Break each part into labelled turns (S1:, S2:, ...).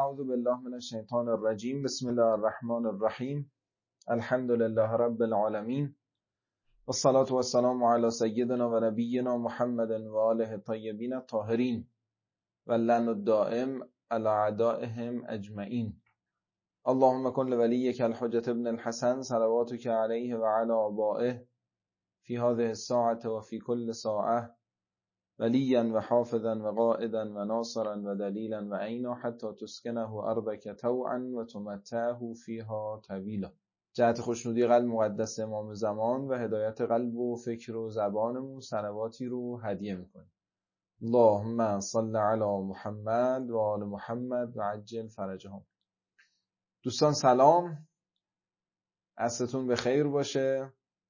S1: اعوذ بالله من الشیطان الرجیم. بسم الله الرحمن الرحیم. الحمد لله رب العالمین والصلاة والسلام علی سیدنا و نبینا محمد و آله الطیبین الطاهرین واللعن الدائم علی اعدائهم اجمعین. اللهم کن لولیک الحجة ابن الحسن صلواتک علیه و علی آبائه فی هذه الساعة و فی کل ساعة ولیا و حافظا و قائدا و ناصرا و دلیلا و عینا حتی تسکنه ارضک طوعا و تمتعه فیها طویلا. جهت خوشنودی قلب مقدس امام زمان و هدایت قلب و فکر و زبانمون صلواتی رو هدیه میکنیم. اللهم صل علی محمد و آل محمد و عجل فرجهم. دوستان سلام، عصرتون به خیر باشه،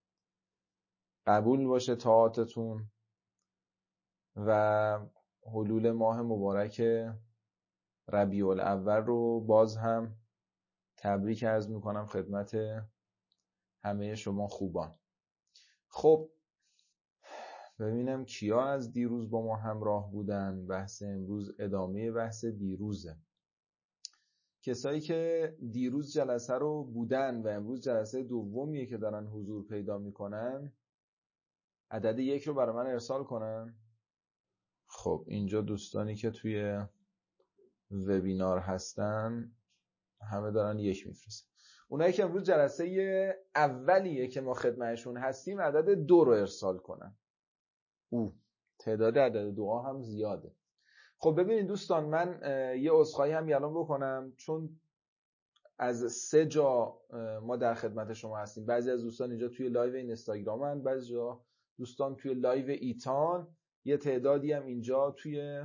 S1: قبول باشه طاعاتتون و حلول ماه مبارک ربیع الاول رو باز هم تبریک عرض میکنم خدمت همه شما خوبان. خب ببینم کیا از دیروز با ما همراه بودن. بحث امروز ادامه بحث دیروزه. کسایی که دیروز جلسه رو بودن و امروز جلسه دومیه که دارن حضور پیدا میکنن، عدد 1 رو برای من ارسال کنن. خب اینجا دوستانی که توی وبینار هستن همه دارن 1 میفرستن. اونایی که امروز جلسه اولیه که ما خدمتشون هستیم عدد 2 رو ارسال کنن. تعداد عدد 2 هم زیاده. خب ببینید دوستان، من یه عذرخواهی هم الان بکنم، چون از 3 جا ما در خدمت شما هستیم. بعضی از دوستان اینجا توی لایو اینستاگرامن، بعضی جا دوستان توی لایو ایتان، یه تعدادی هم اینجا توی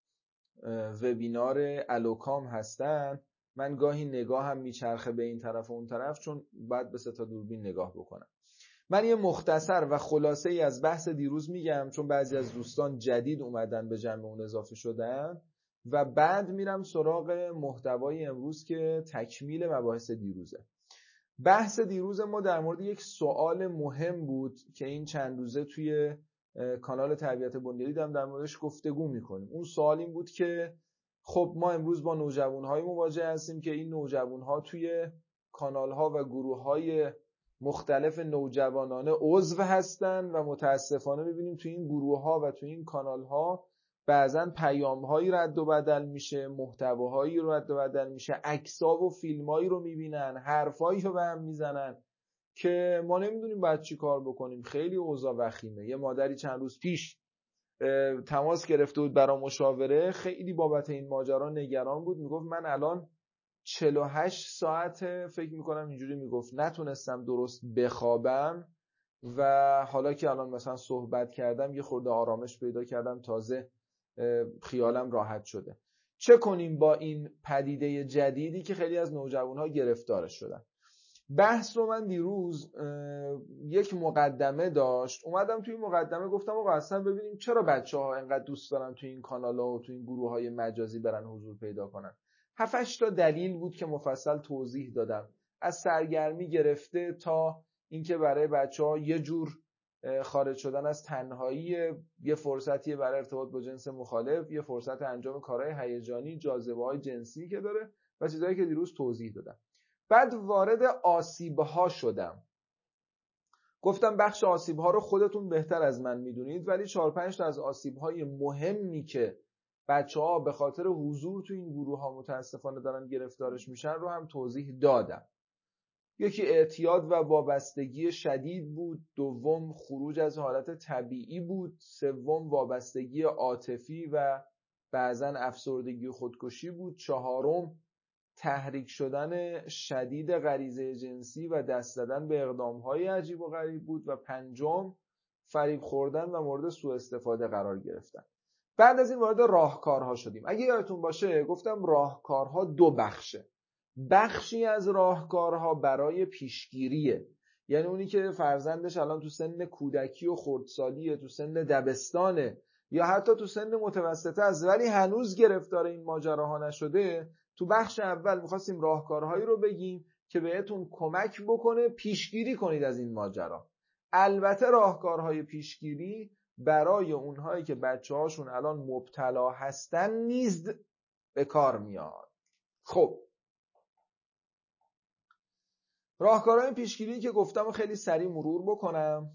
S1: وبینار الوکام هستن. من گاهی نگاه هم میچرخه به این طرف و اون طرف، چون باید به 3 تا دوربین نگاه بکنم. من یه مختصر و خلاصه ای از بحث دیروز میگم، چون بعضی از دوستان جدید اومدن به جمع اون اضافه شدن، و بعد میرم سراغ محتوای امروز که تکمیل مباحث دیروزه. بحث دیروز ما در مورد یک سوال مهم بود که این چند روزه توی کانال تربیت بنیادی در موردش گفتگو میکنیم. اون سوال این بود که خب ما امروز با نوجوانهای مواجه هستیم که این نوجوانها توی کانالها و گروههای مختلف نوجوانانه عضو هستن و متاسفانه میبینیم توی این گروهها و توی این کانالها بعضن پیام‌هایی رد و بدل میشه، محتواهایی رد و بدل میشه، عکس‌ها و فیلم‌هایی رو میبینن، حرفایی رو به هم میزنن که ما نمیدونیم باید چی کار بکنیم. خیلی اوضاع وخیمه. یه مادری چند روز پیش تماس گرفته بود برای مشاوره، خیلی بابت این ماجرا نگران بود. میگفت من الان 48 ساعت فکر میکنم اینجوری میگفت نتونستم درست بخوابم و حالا که الان مثلا صحبت کردم یه خورده آرامش پیدا کردم، تازه خیالم راحت شده. چه کنیم با این پدیده جدیدی که خیلی از نوجوانها گرفتارش شدن؟ بحث رو من دیروز یک مقدمه داشت، اومدم توی مقدمه گفتم آقا اصلا ببینیم چرا بچه‌ها اینقدر دوست دارن توی این کانال‌ها و توی این گروه‌های مجازی برن حضور پیدا کنن. 7-8 تا دلیل بود که مفصل توضیح دادم، از سرگرمی گرفته تا اینکه برای بچه‌ها یه جور خارج شدن از تنهایی، یه فرصتیه برای ارتباط با جنس مخالف، یه فرصت انجام کارهای هیجانی، جاذبه‌های جنسی که داره و چیزایی که دیروز توضیح دادم. بعد وارد آسیب‌ها شدم. گفتم بخش آسیب‌ها رو خودتون بهتر از من میدونید، ولی 4-5 تا از آسیب‌های مهمی که بچه‌ها به خاطر حضور تو این گروه‌ها متاسفانه دارن گرفتارش میشن رو هم توضیح دادم. یکی اعتیاد و وابستگی شدید بود، دوم خروج از حالت طبیعی بود، سوم وابستگی عاطفی و بعضاً افسردگی و خودکشی بود، چهارم تحریک شدن شدید غریزه جنسی و دست زدن به اقدام‌های عجیب و غریب بود و پنجم فریب خوردن و مورد سوء استفاده قرار گرفتن. بعد از این وارد راهکارها شدیم. اگه یادتون باشه گفتم راهکارها 2 بخشه. بخشی از راهکارها برای پیشگیریه، یعنی اونی که فرزندش الان تو سن کودکی و خردسالیه، تو سن دبستانه یا حتی تو سن متوسطه است ولی هنوز گرفتار این ماجراها نشده. تو بخش اول می‌خواستیم راهکارهایی رو بگیم که بهتون کمک بکنه پیشگیری کنید از این ماجرا. البته راهکارهای پیشگیری برای اونهایی که بچه‌هاشون الان مبتلا هستن نیز به کار میاد. خب راهکارهای پیشگیری که گفتم خیلی سریع مرور بکنم.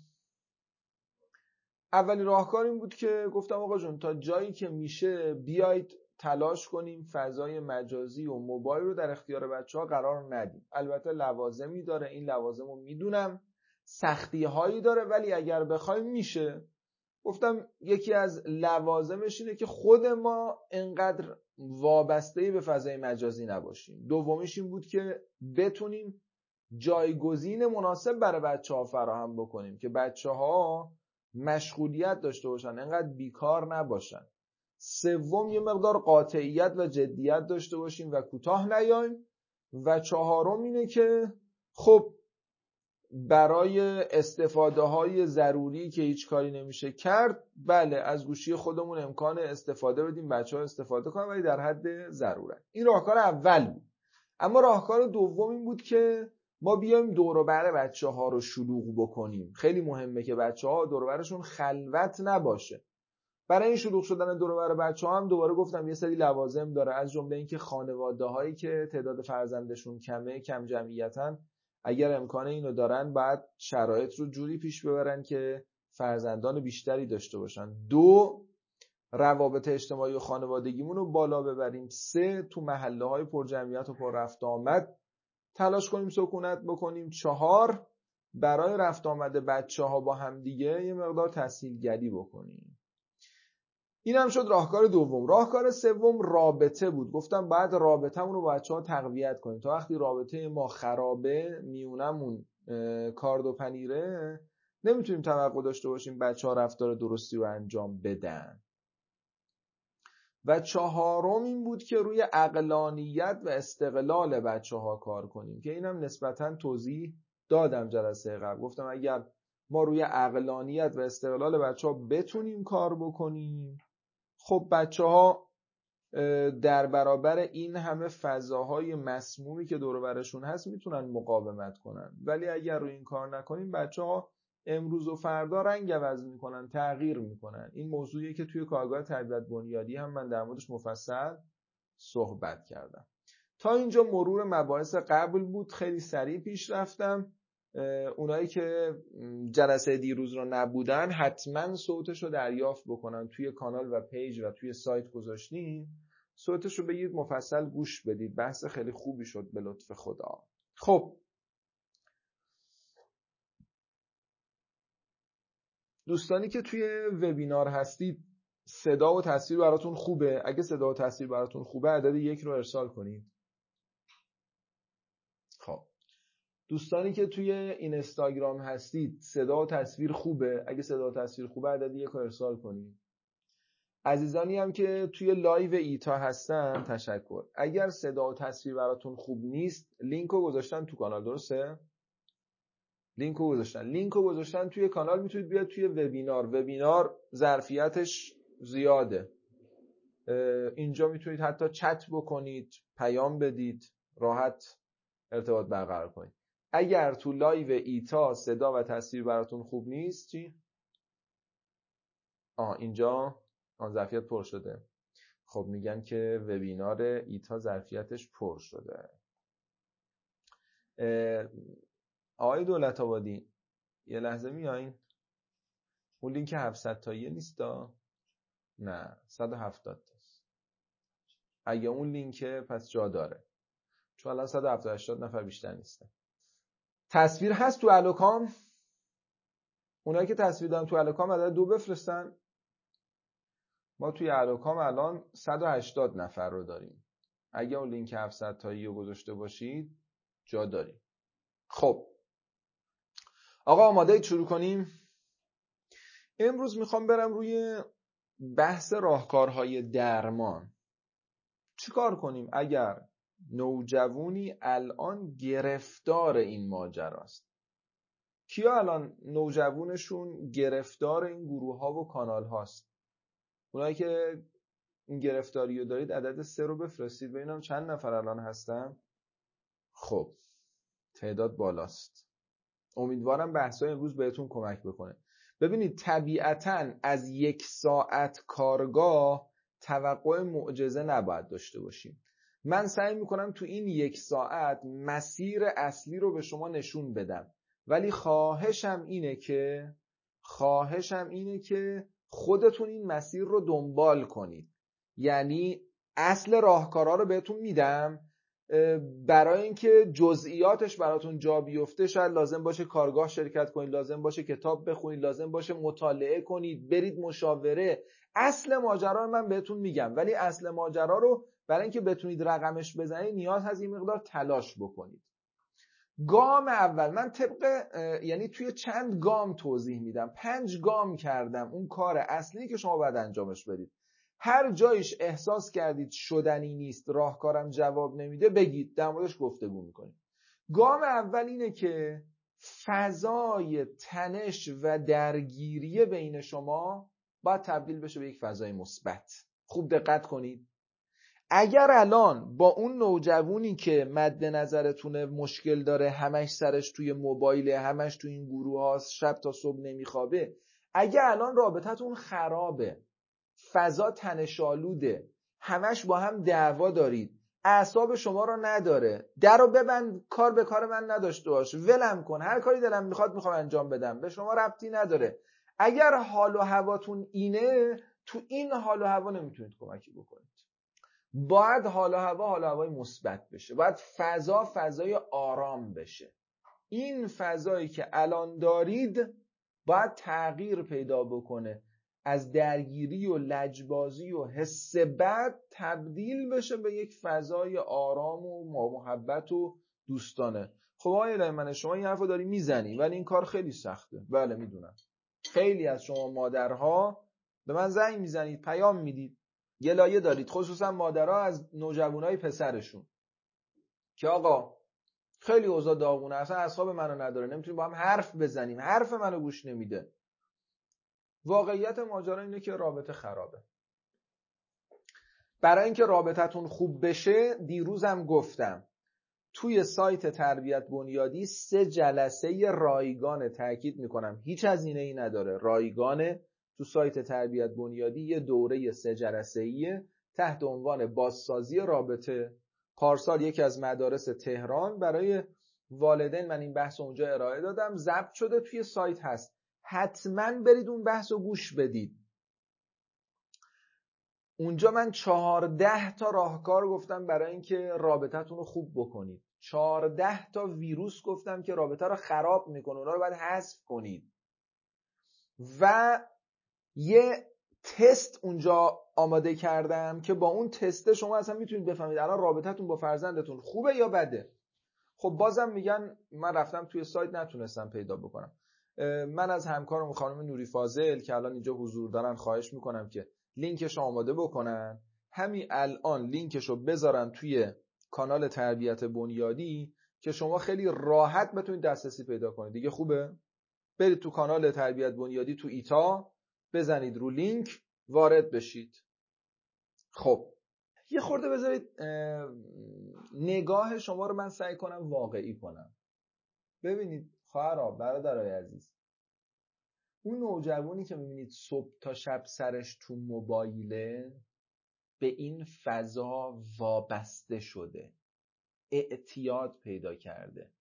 S1: اولین راهکار این بود که گفتم آقا جون تا جایی که میشه بیایید تلاش کنیم فضای مجازی و موبایل رو در اختیار بچه‌ها قرار ندیم. البته لوازمی داره، این لوازم رو میدونم، سختی هایی داره، ولی اگر بخوایم میشه. گفتم یکی از لوازمش اینه که خود ما انقدر وابسته‌ای به فضای مجازی نباشیم. دومیش این بود که بتونیم جایگزین مناسب برای بچه‌ها فراهم بکنیم که بچه‌ها مشغولیت داشته باشن، انقدر بیکار نباشن. سوم یه مقدار قاطعیت و جدیت داشته باشیم و کوتاه نیایم. و چهارم اینه که خب برای استفاده های ضروری که هیچ کاری نمیشه کرد، بله از گوشی خودمون امکان استفاده بدیم، بچه‌ها استفاده کنن، ولی در حد ضرورت. این راهکار اول بود. اما راهکار دوم این بود که ما بیایم دور و بر بچه‌ها رو شلوغ بکنیم. خیلی مهمه که بچه‌ها دور و برشون خلوت نباشه. برای این شلوغ شدن دور و بر بچه‌ها هم دوباره گفتم یه سری لوازم داره، از جمله اینکه خانواده‌هایی که تعداد فرزندشون کمه، کم جمعیتن، اگر امکان اینو دارن باید شرایط رو جوری پیش ببرن که فرزندان بیشتری داشته باشن. 2 روابط اجتماعی و خانوادگیمون رو بالا ببریم. 3 تو محله‌های پر جمعیت و پر رفت آمد تلاش کنیم سکونت بکنیم. 4 برای رفت آمد بچه‌ها با هم دیگه یه مقدار تسهیلگری بکنیم. این هم شد راهکار دوم. راهکار سوم رابطه بود. گفتم بعد رابطه‌مون رو با بچه‌ها تقویت کنیم. تا وقتی رابطه ما خرابه، میونمون کارد و پنیره، نمیتونیم توقع داشته باشیم بچه‌ها رفتار درستی رو انجام بدن. و 4م این بود که روی عقلانیت و استقلال بچه‌ها کار کنیم که اینم نسبتاً توضیح دادم جلسه قبل. گفتم اگر ما روی عقلانیت و استقلال بچه‌ها بتونیم کار بکنیم، خب بچه‌ها در برابر این همه فضاهای مسمومی که دور و برشون هست میتونن مقاومت کنن. ولی اگر روی این کار نکنیم بچه‌ها امروز و فردا رنگ عوض میکنن، تغییر میکنن. این موضوعیه که توی کارگاه تربیت بنیادی هم من در موردش مفصل صحبت کردم. تا اینجا مرور مباحث قبل بود، خیلی سریع پیش رفتم. اونایی که جلسه دیروز رو نبودن حتما صوتش رو دریافت بکنن. توی کانال و پیج و توی سایت گذاشتیم، صوتش رو بگید مفصل گوش بدید. بحث خیلی خوبی شد به لطف خدا. خب دوستانی که توی وبینار هستید، صدا و تصویر براتون خوبه؟ اگه صدا و تصویر براتون خوبه عدد 1 رو ارسال کنید. خب دوستانی که توی اینستاگرام هستید، صدا و تصویر خوبه؟ اگه صدا و تصویر خوبه عدد 1 رو ارسال کنید. عزیزانی هم که توی لایو ایتا هستن تشکر. اگر صدا و تصویر براتون خوب نیست، لینک رو گذاشتن تو کانال، درسته؟ لینک رو گذاشتن توی کانال، میتونید بیاد توی وبینار ظرفیتش زیاده. اینجا میتونید حتی چت بکنید، پیام بدید، راحت ارتباط برقرار کنید. اگر تو لایو ایتا صدا و تصویر براتون خوب نیست چی؟ اینجا ظرفیت پر شده. خب میگن که وبینار ایتا ظرفیتش پر شده. آقای دولت آبادی یه لحظه میایین؟ اون لینک 700 تایی نیستا؟ نه 170 تاست. اگه اون لینکه پس جا داره، چون الان 170 نفر بیشتر نیستن. تصویر هست تو الوکام؟ اونایی که تصویر دارن تو الوکام عدد 2 بفرستن. ما توی الوکام الان 180 نفر رو داریم. اگه اون لینک 700 تایی رو گذاشته باشید جا داریم. خب آقا آماده شروع کنیم؟ امروز میخوام برم روی بحث راهکارهای درمان. چی کار کنیم اگر نوجوانی الان گرفتار این ماجراست؟ کیا الان نوجوانشون گرفتار این گروه ها و کانال هاست؟ اونایی که این گرفتاری رو دارید عدد 3 رو بفرستید. ببینم چند نفر الان هستن. خب تعداد بالاست. امیدوارم بحث‌های امروز بهتون کمک بکنه. ببینید طبیعتاً از 1 ساعت کارگاه توقع معجزه نباید داشته باشیم. من سعی میکنم تو این 1 ساعت مسیر اصلی رو به شما نشون بدم، ولی خواهشم اینه که خودتون این مسیر رو دنبال کنید. یعنی اصل راهکارا رو بهتون میدم، برای اینکه جزئیاتش براتون جا بیفته شاید لازم باشه کارگاه شرکت کنید، لازم باشه کتاب بخونید، لازم باشه مطالعه کنید، برید مشاوره. اصل ماجرا رو من بهتون میگم، ولی اصل ماجرا رو برای اینکه بتونید رقمش بزنید نیاز هست این مقدار تلاش بکنید. گام اول من یعنی توی چند گام توضیح میدم، 5 گام کردم اون کار اصلی که شما باید انجامش بدید. هر جایش احساس کردید شدنی نیست، راهکارم جواب نمیده، بگید، در موردش گفتگو میکنید. گام اول اینه که فضای تنش و درگیری بین شما باید تبدیل بشه به یک فضای مثبت. خوب دقت کنید. اگر الان با اون نوجوانی که مد نظرتونه مشکل داره، همش سرش توی موبایله، همش توی این گروه هاست، شب تا صبح نمیخوابه، اگر الان رابطتون خرابه، فضا تنش‌آلوده، همش با هم دعوا دارید، اعصاب شما رو نداره، درو ببند، کار به کار من نداشته باش، ولم کن، هر کاری دلم میخوام انجام بدم، به شما ربطی نداره. اگر حال و هواتون اینه، تو این حال و هوا نمیتونید کمکی بکنید. باید حال و هوای مثبت بشه، باید فضای آرام بشه. این فضایی که الان دارید باید تغییر پیدا بکنه، از درگیری و لجبازی و حس بد تبدیل بشه به یک فضای آرام و محبت و دوستانه. خب آقای الهی، شما این حرفو داری میزنی، ولی این کار خیلی سخته. بله میدونم. خیلی از شما مادرها به من زنگ میزنید، پیام میدید، گلایه دارید، خصوصا مادرها از نوجوانای پسرشون، که آقا خیلی اوضاع داغونه، اصلا اعصاب منو نداره، نمیتونیم با هم حرف بزنیم، حرف منو گوش نمیده. واقعیت ماجرا اینه که رابطه خرابه. برای اینکه رابطتون خوب بشه، دیروزم گفتم توی سایت تربیت بنیادی 3 جلسه رایگان، تاکید میکنم هیچ هزینه‌ای نداره، رایگانه، تو سایت تربیت بنیادی یه دوره 3 جلسه‌ایه تحت عنوان بازسازی رابطه. پارسال یکی از مدارس تهران برای والدین من این بحث اونجا ارائه دادم، ضبط شده، توی سایت هست، حتما برید اون بحث رو گوش بدید. اونجا من 14 تا راهکار گفتم برای اینکه رابطتون رو خوب بکنید. 14 تا ویروس گفتم که رابطه رو خراب میکنه، اونا رو باید حذف کنید. و یه تست اونجا آماده کردم که با اون تست شما اصلا میتونید بفهمید الان رابطتون با فرزندتون خوبه یا بده. خب بازم میگن من رفتم توی سایت نتونستم پیدا بکنم. من از همکارم خانم نوری فاضل که الان اینجا حضور دارن خواهش میکنم که لینکش آماده بکنن، همین الان لینکشو بذارن توی کانال تربیت بنیادی که شما خیلی راحت بتونید دسترسی پیدا کنید. دیگه خوبه؟ برید تو کانال تربیت بنیادی تو ایتا، بزنید رو لینک، وارد بشید. خب یه خورده بذارید نگاه شما رو من سعی کنم واقعی کنم. ببینید خواهرها، برادرای عزیز، اون نوجوانی که میبینید صبح تا شب سرش تو موبایله، به این فضا وابسته شده، اعتیاد پیدا کرده.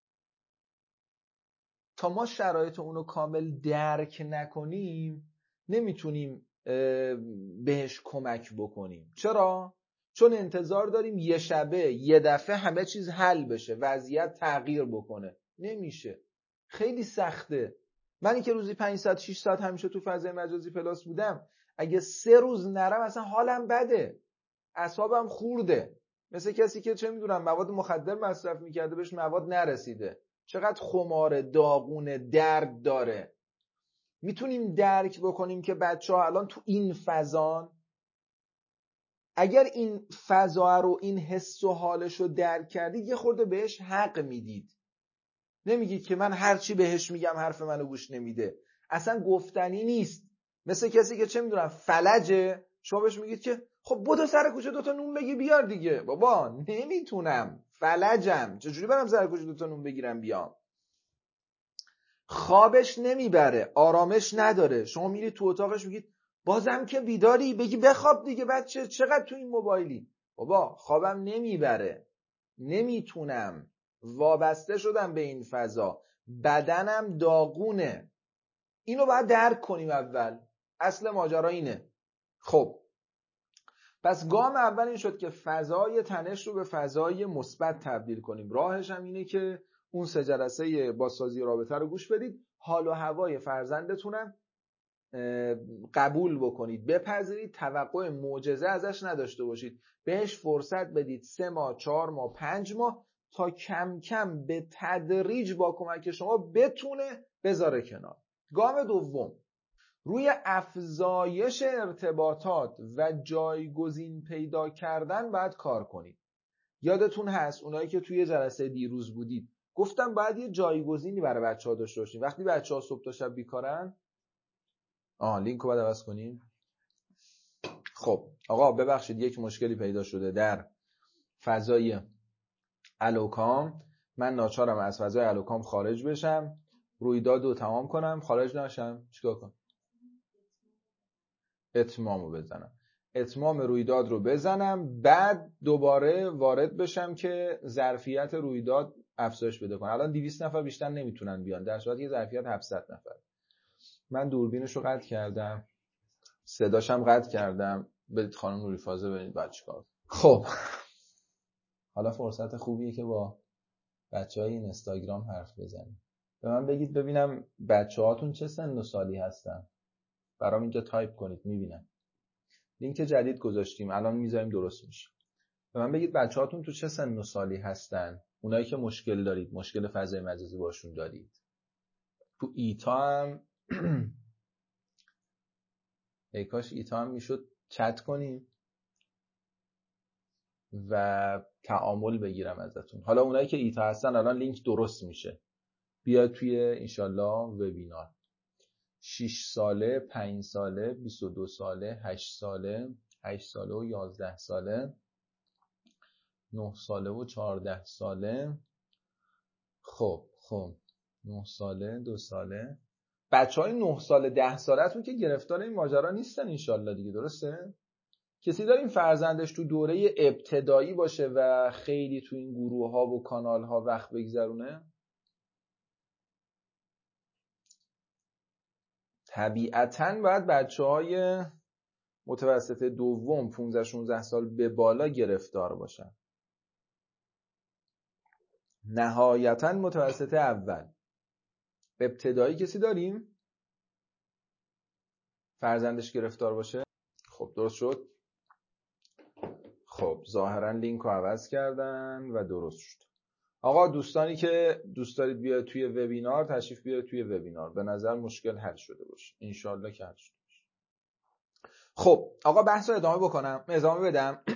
S1: تا ما شرایط اونو کامل درک نکنیم نمیتونیم بهش کمک بکنیم. چرا؟ چون انتظار داریم یه شبه یه دفعه همه چیز حل بشه، وضعیت تغییر بکنه. نمیشه، خیلی سخته. منی که روزی 5 ساعت 6 ساعت همیشه تو فضای مجازی پلاس بودم، اگه 3 روز نرم اصلا حالم بده، اعصابم خورده. مثل کسی که چه میدونم مواد مخدر مصرف میکرده بهش مواد نرسیده، چقدر خمار داغونه، درد داره. میتونیم درک بکنیم که بچه‌ها الان تو این فضان. اگر این فضا رو، این حس و حالش رو درک کردید، یه خورده بهش حق میدید. نمیگید که من هرچی بهش میگم حرف منو گوش نمیده. اصلا گفتنی نیست. مثل کسی که چه میدونم فلجه، شما بهش میگید که خب بدو سر کوچه 2 تا نون بگی بیار دیگه. بابا نمیتونم، فلجم، چجوری برم سر کوچه 2 تا نون بگیرم بیام؟ خوابش نمیبره، آرامش نداره. شما میرید تو اتاقش میگید بازم که بیداری، بگی بخواب دیگه بچه، چقدر تو این موبایلی؟ بابا خوابم نمیبره، نمیتونم، وابسته شدم به این فضا، بدنم داغونه. اینو باید درک کنیم اول. اصل ماجرا اینه. خب پس گام اول این شد که فضای تنش رو به فضای مثبت تبدیل کنیم. راهش هم اینه که اون 3 جلسه بازسازی رابطه رو گوش بدید، حال و هوای فرزندتونم قبول بکنید، بپذیرید، توقع معجزه ازش نداشته باشید، بهش فرصت بدید 3 ماه، 4 ماه، 5 ماه تا کم کم به تدریج با کمک شما بتونه بذاره کنار. گام دوم، روی افزایش ارتباطات و جایگزین پیدا کردن باید کار کنید. یادتون هست اونایی که توی جلسه دیروز بودید گفتم باید یه جایگزینی برای بچه‌ها داشته باشیم. وقتی بچه‌ها صبح تا شب بیکارن، لینک رو باید عوض کنیم. خب آقا ببخشید یک مشکلی پیدا شده در فضای الوکام، من ناچارم از فضای الوکام خارج بشم، رویداد رو تمام کنم، خارج نشم، چیکار کنم؟ اتمامو بزنم، اتمام رویداد رو بزنم، بعد دوباره وارد بشم که ظرفیت رویداد افزایش پیدا کنه. الان 200 نفر بیشتر نمیتونن بیان، در صورتی که ظرفیت 700 نفر. من دوربینش رو قطع کردم، صداشم قطع کردم. برید خانم نوریفازه ببینید بعد چیکار. خب حالا فرصت خوبیه که با بچهای این اینستاگرام حرف بزنیم. به من بگید ببینم بچه‌هاتون چه سن و سالی هستن. برام اینجا تایپ کنید میبینم. لینک جدید گذاشتیم، الان میذاریم درست میشه. به من بگید بچه‌هاتون تو چه سن و سالی هستن، اونایی که مشکل دارید، مشکل فضای مجازی باشون دارید. تو ایتا هم ای کاش ایتا هم میشد چت کنیم و تعامل بگیرم ازتون. حالا اونایی که ایتا هستن الان لینک درست میشه، بیاد توی انشالله وبینار. 6 ساله، 5 ساله، 22 ساله، 8 ساله، 8 ساله و 11 ساله، 9 ساله و 14 ساله. خب 9 ساله، 2 ساله. بچهای 9 ساله 10 ساله‌تون که گرفتار این ماجرا نیستن انشالله دیگه، درسته؟ کسی داریم فرزندش تو دوره ابتدایی باشه و خیلی تو این گروه ها و کانال ها وقت بگذرونه؟ طبیعتاً باید بچهای متوسط دوم 15-16 سال به بالا گرفتار باشن. نهایتاً متوسط اول. ابتدایی کسی داریم فرزندش گرفتار باشه؟ خب درست شد. خب ظاهرا لینک رو عوض کردن و درست شد. آقا دوستانی که دوست دارید بیاید توی وبینار تشریف بیارید توی وبینار. به نظر مشکل حل شده باشه. انشالله که حل شده باشه. خب آقا بحث رو ادامه بدم.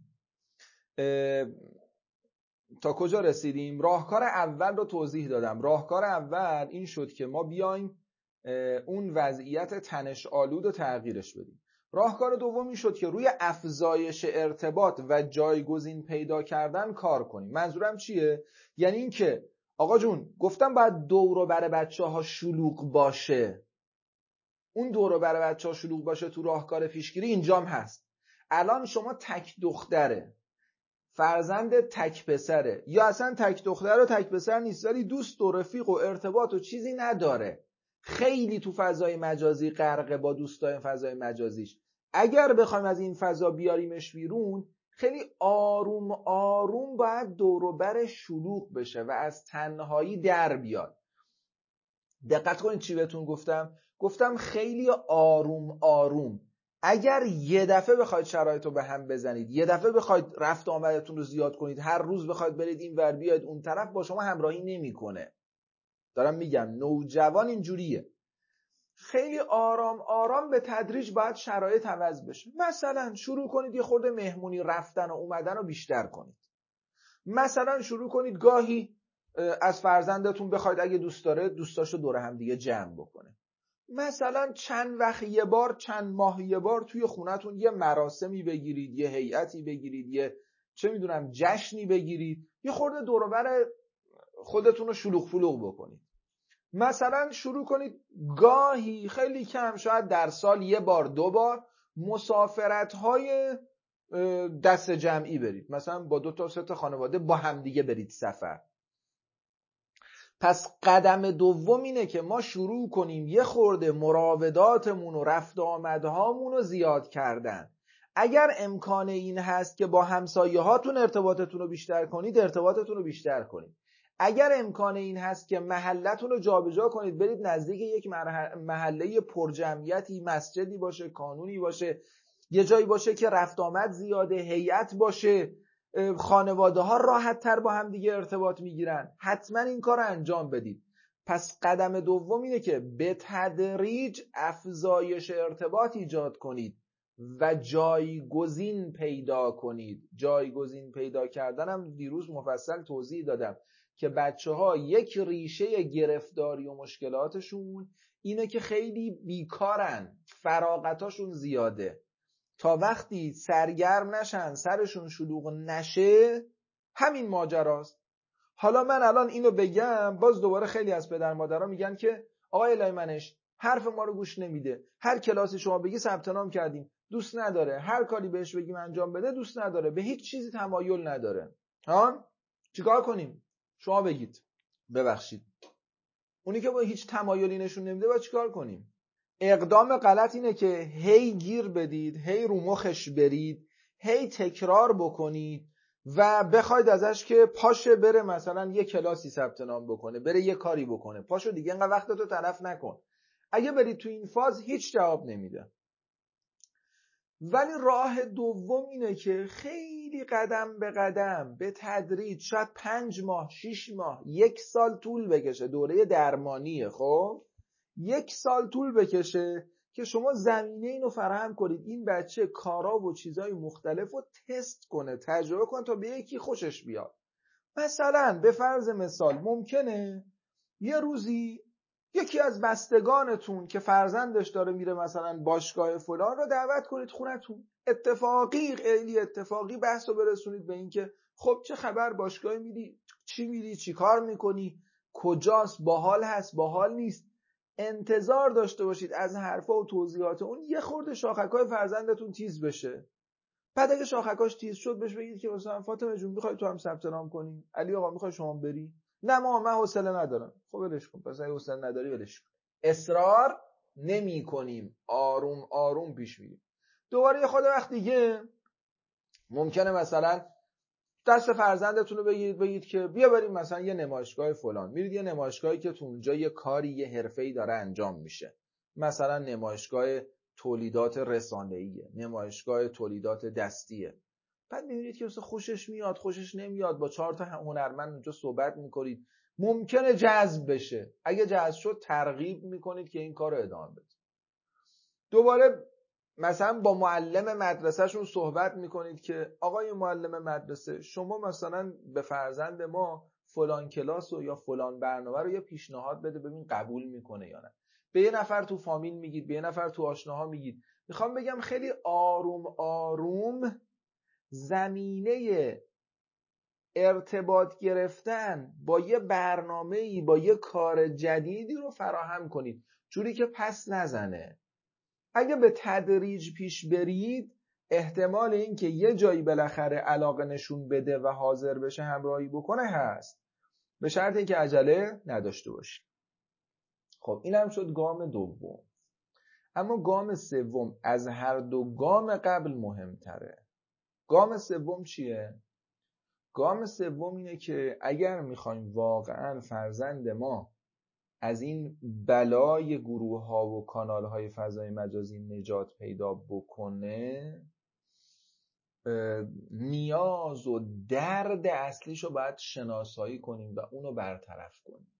S1: تا کجا رسیدیم؟ راهکار اول رو توضیح دادم. راهکار اول این شد که ما بیایم اون وضعیت تنش آلود رو تغییرش بدیم. راهکار دوم این شد که روی افزایش ارتباط و جایگزین پیدا کردن کار کنیم. منظورم چیه؟ یعنی این که آقا جون گفتم باید دور و بر بچه‌ها شلوغ باشه. اون دور و بر بچه‌ها شلوغ باشه تو راهکار پیشگیری اینجام هست. الان شما تک دختره، فرزند تک پسره، یا اصلا تک دختر و تک پسر نیست، ولی دوست و رفیق و ارتباط و چیزی نداره، خیلی تو فضای مجازی غرقه با دوستای فضای مجازیش. اگر بخوایم از این فضا بیاریمش بیرون، خیلی آروم آروم باید دور و بر شلوغ بشه و از تنهایی در بیاد. دقت کنید چی بهتون گفتم خیلی آروم آروم. اگر یه دفعه بخواید شرایط رو به هم بزنید، یه دفعه بخواید رفت آمدتون رو زیاد کنید، هر روز بخواید برید این ور بیاید اون طرف، با شما همراهی نمیکنه. دارم میگم نوجوان اینجوریه. خیلی آرام آرام به تدریج باید شرایط عوض بشه. مثلا شروع کنید یه خورده مهمونی رفتن و اومدن رو بیشتر کنید. مثلا شروع کنید گاهی از فرزندتون بخواید اگه دوست داره دوستاشو دور هم دیگه جمع بکنه. مثلا چند وقت یه بار، چند ماه یه بار توی خونتون یه مراسمی بگیرید، یه هیئتی بگیرید، یه چه میدونم جشنی بگیرید، یه خورده دور و بر خودتون رو شلوغ پلوغ بکنید. مثلا شروع کنید گاهی خیلی کم، شاید در سال یه بار 2 بار مسافرت‌های دست جمعی برید، مثلا با 2 تا 3 تا خانواده با همدیگه برید سفر. پس قدم دوم اینه که ما شروع کنیم یه خورده مراوداتمون و رفت آمدهامون رو زیاد کردن. اگر امکان این هست که با همسایه هاتون ارتباطتون رو بیشتر کنید، ارتباطتون رو بیشتر کنید. اگر امکان این هست که محلتون رو جابجا کنید، برید نزدیک یک محله پرجمعیتی، مسجدی باشه، کانونی باشه، یه جایی باشه که رفت آمد زیاده، هیئت باشه، خانواده ها راحت تر با هم دیگه ارتباط میگیرن. حتما این کار رو انجام بدید. پس قدم دوم اینه که به تدریج افزایش ارتباط ایجاد کنید و جایگزین پیدا کنید. جایگزین پیدا کردنم دیروز مفصل توضیح دادم که بچه‌ها یک ریشه گرفتاری و مشکلاتشون اینه که خیلی بیکارن، فراغتاشون زیاده. تا وقتی سرگرم نشن، سرشون شلوغ نشه، همین ماجراست. حالا من الان اینو بگم، باز دوباره خیلی از پدر مادرها میگن که آقای لایمنش حرف ما رو گوش نمیده، هر کلاسی شما بگی ثبت نام کردیم، دوست نداره، هر کاری بهش بگیم انجام بده دوست نداره، به هیچ چیزی تمایل نداره. چیکار کنیم؟ شما بگید. ببخشید، اونی که با هیچ تمایلی نشون نمیده باید چیکار کنیم؟ اقدام غلط اینه که هی گیر بدید، هی رو مخش برید، هی تکرار بکنید و بخواید ازش که پاشه بره مثلا یه کلاسی ثبت نام بکنه، بره یه کاری بکنه، پاشو دیگه اینقدر وقتتو تلف نکن. اگه برید تو این فاز هیچ جواب نمیده. ولی راه دوم اینه که خیلی قدم به قدم، به تدریج، شاید 5 ماه، 6 ماه، 1 سال طول بکشه، دوره درمانیه. خب 1 سال طول بکشه که شما زمینه اینو فراهم کنید این بچه کارا و چیزای مختلف رو تست کنه، تجربه کنه تا به یکی خوشش بیاد. مثلا به فرض مثال ممکنه یه روزی یکی از بستگانتون که فرزندش داره میره مثلا باشگاه فلان رو دعوت کنید خونتون. اتفاقی، خیلی اتفاقی بحث رو برسونید به این که خب چه خبر، باشگاه میری، چی میری، چی کار میکنی، کجاست، باحال هست، باحال نیست. انتظار داشته باشید از حرفا و توضیحات اون یه خورده شاخکای فرزندتون تیز بشه. بعد اگه شاخکاش تیز شد بهش بگید که مثلا فاطمه جون میخوای تو هم ثبت نام کنی؟ علی آقا میخوای شما بری؟ نه ما من حوصله ندارم. خب ولش کن. پس اگه حوصله نداری ولش کن. اصرار نمی کنیم، آروم آروم پیش میریم. دوباره یه خود وقت دیگه ممکنه مثلا دست فرزندتون رو بگید که بیا بریم مثلا یه نمایشگاه فلان. میرید یه نمایشگاهی که تو اونجا یه کاری، یه حرفه‌ای داره انجام میشه، مثلا نمایشگاه تولیدات رسانه‌ایه، نمایشگاه تولیدات دستیه. بعد میبینید که مثلا خوشش میاد، خوشش نمیاد، با 4 تا هنرمند اونجا صحبت میکنید، ممکنه جذب بشه. اگه جذب شد ترغیب میکنید که این کار رو ادامه بده. دوباره مثلا با معلم مدرسهشون صحبت میکنید که آقای معلم مدرسه، شما مثلا به فرزند ما فلان کلاس و یا فلان برنامه رو یه پیشنهاد بده ببین قبول میکنه یا نه. به یه نفر تو فامیل میگید، به یه نفر تو آشناها میگید. میخوام بگم خیلی آروم آروم زمینه ارتباط گرفتن با یه برنامه‌ای، با یه کار جدیدی رو فراهم کنید، جوری که پس نزنه. اگه به تدریج پیش برید احتمال این که یه جایی بالاخره علاقه نشون بده و حاضر بشه همراهی بکنه هست، به شرط اینکه عجله نداشته باشید. خب این هم شد گام دوم. اما گام سوم از هر دو گام قبل مهمتره. گام سوم چیه؟ گام سوم اینه که اگر میخوایم واقعا فرزند ما از این بلای گروه ها و کانال های فضای مجازی نجات پیدا بکنه، نیاز و درد اصلیشو باید شناسایی کنیم و اونو برطرف کنیم.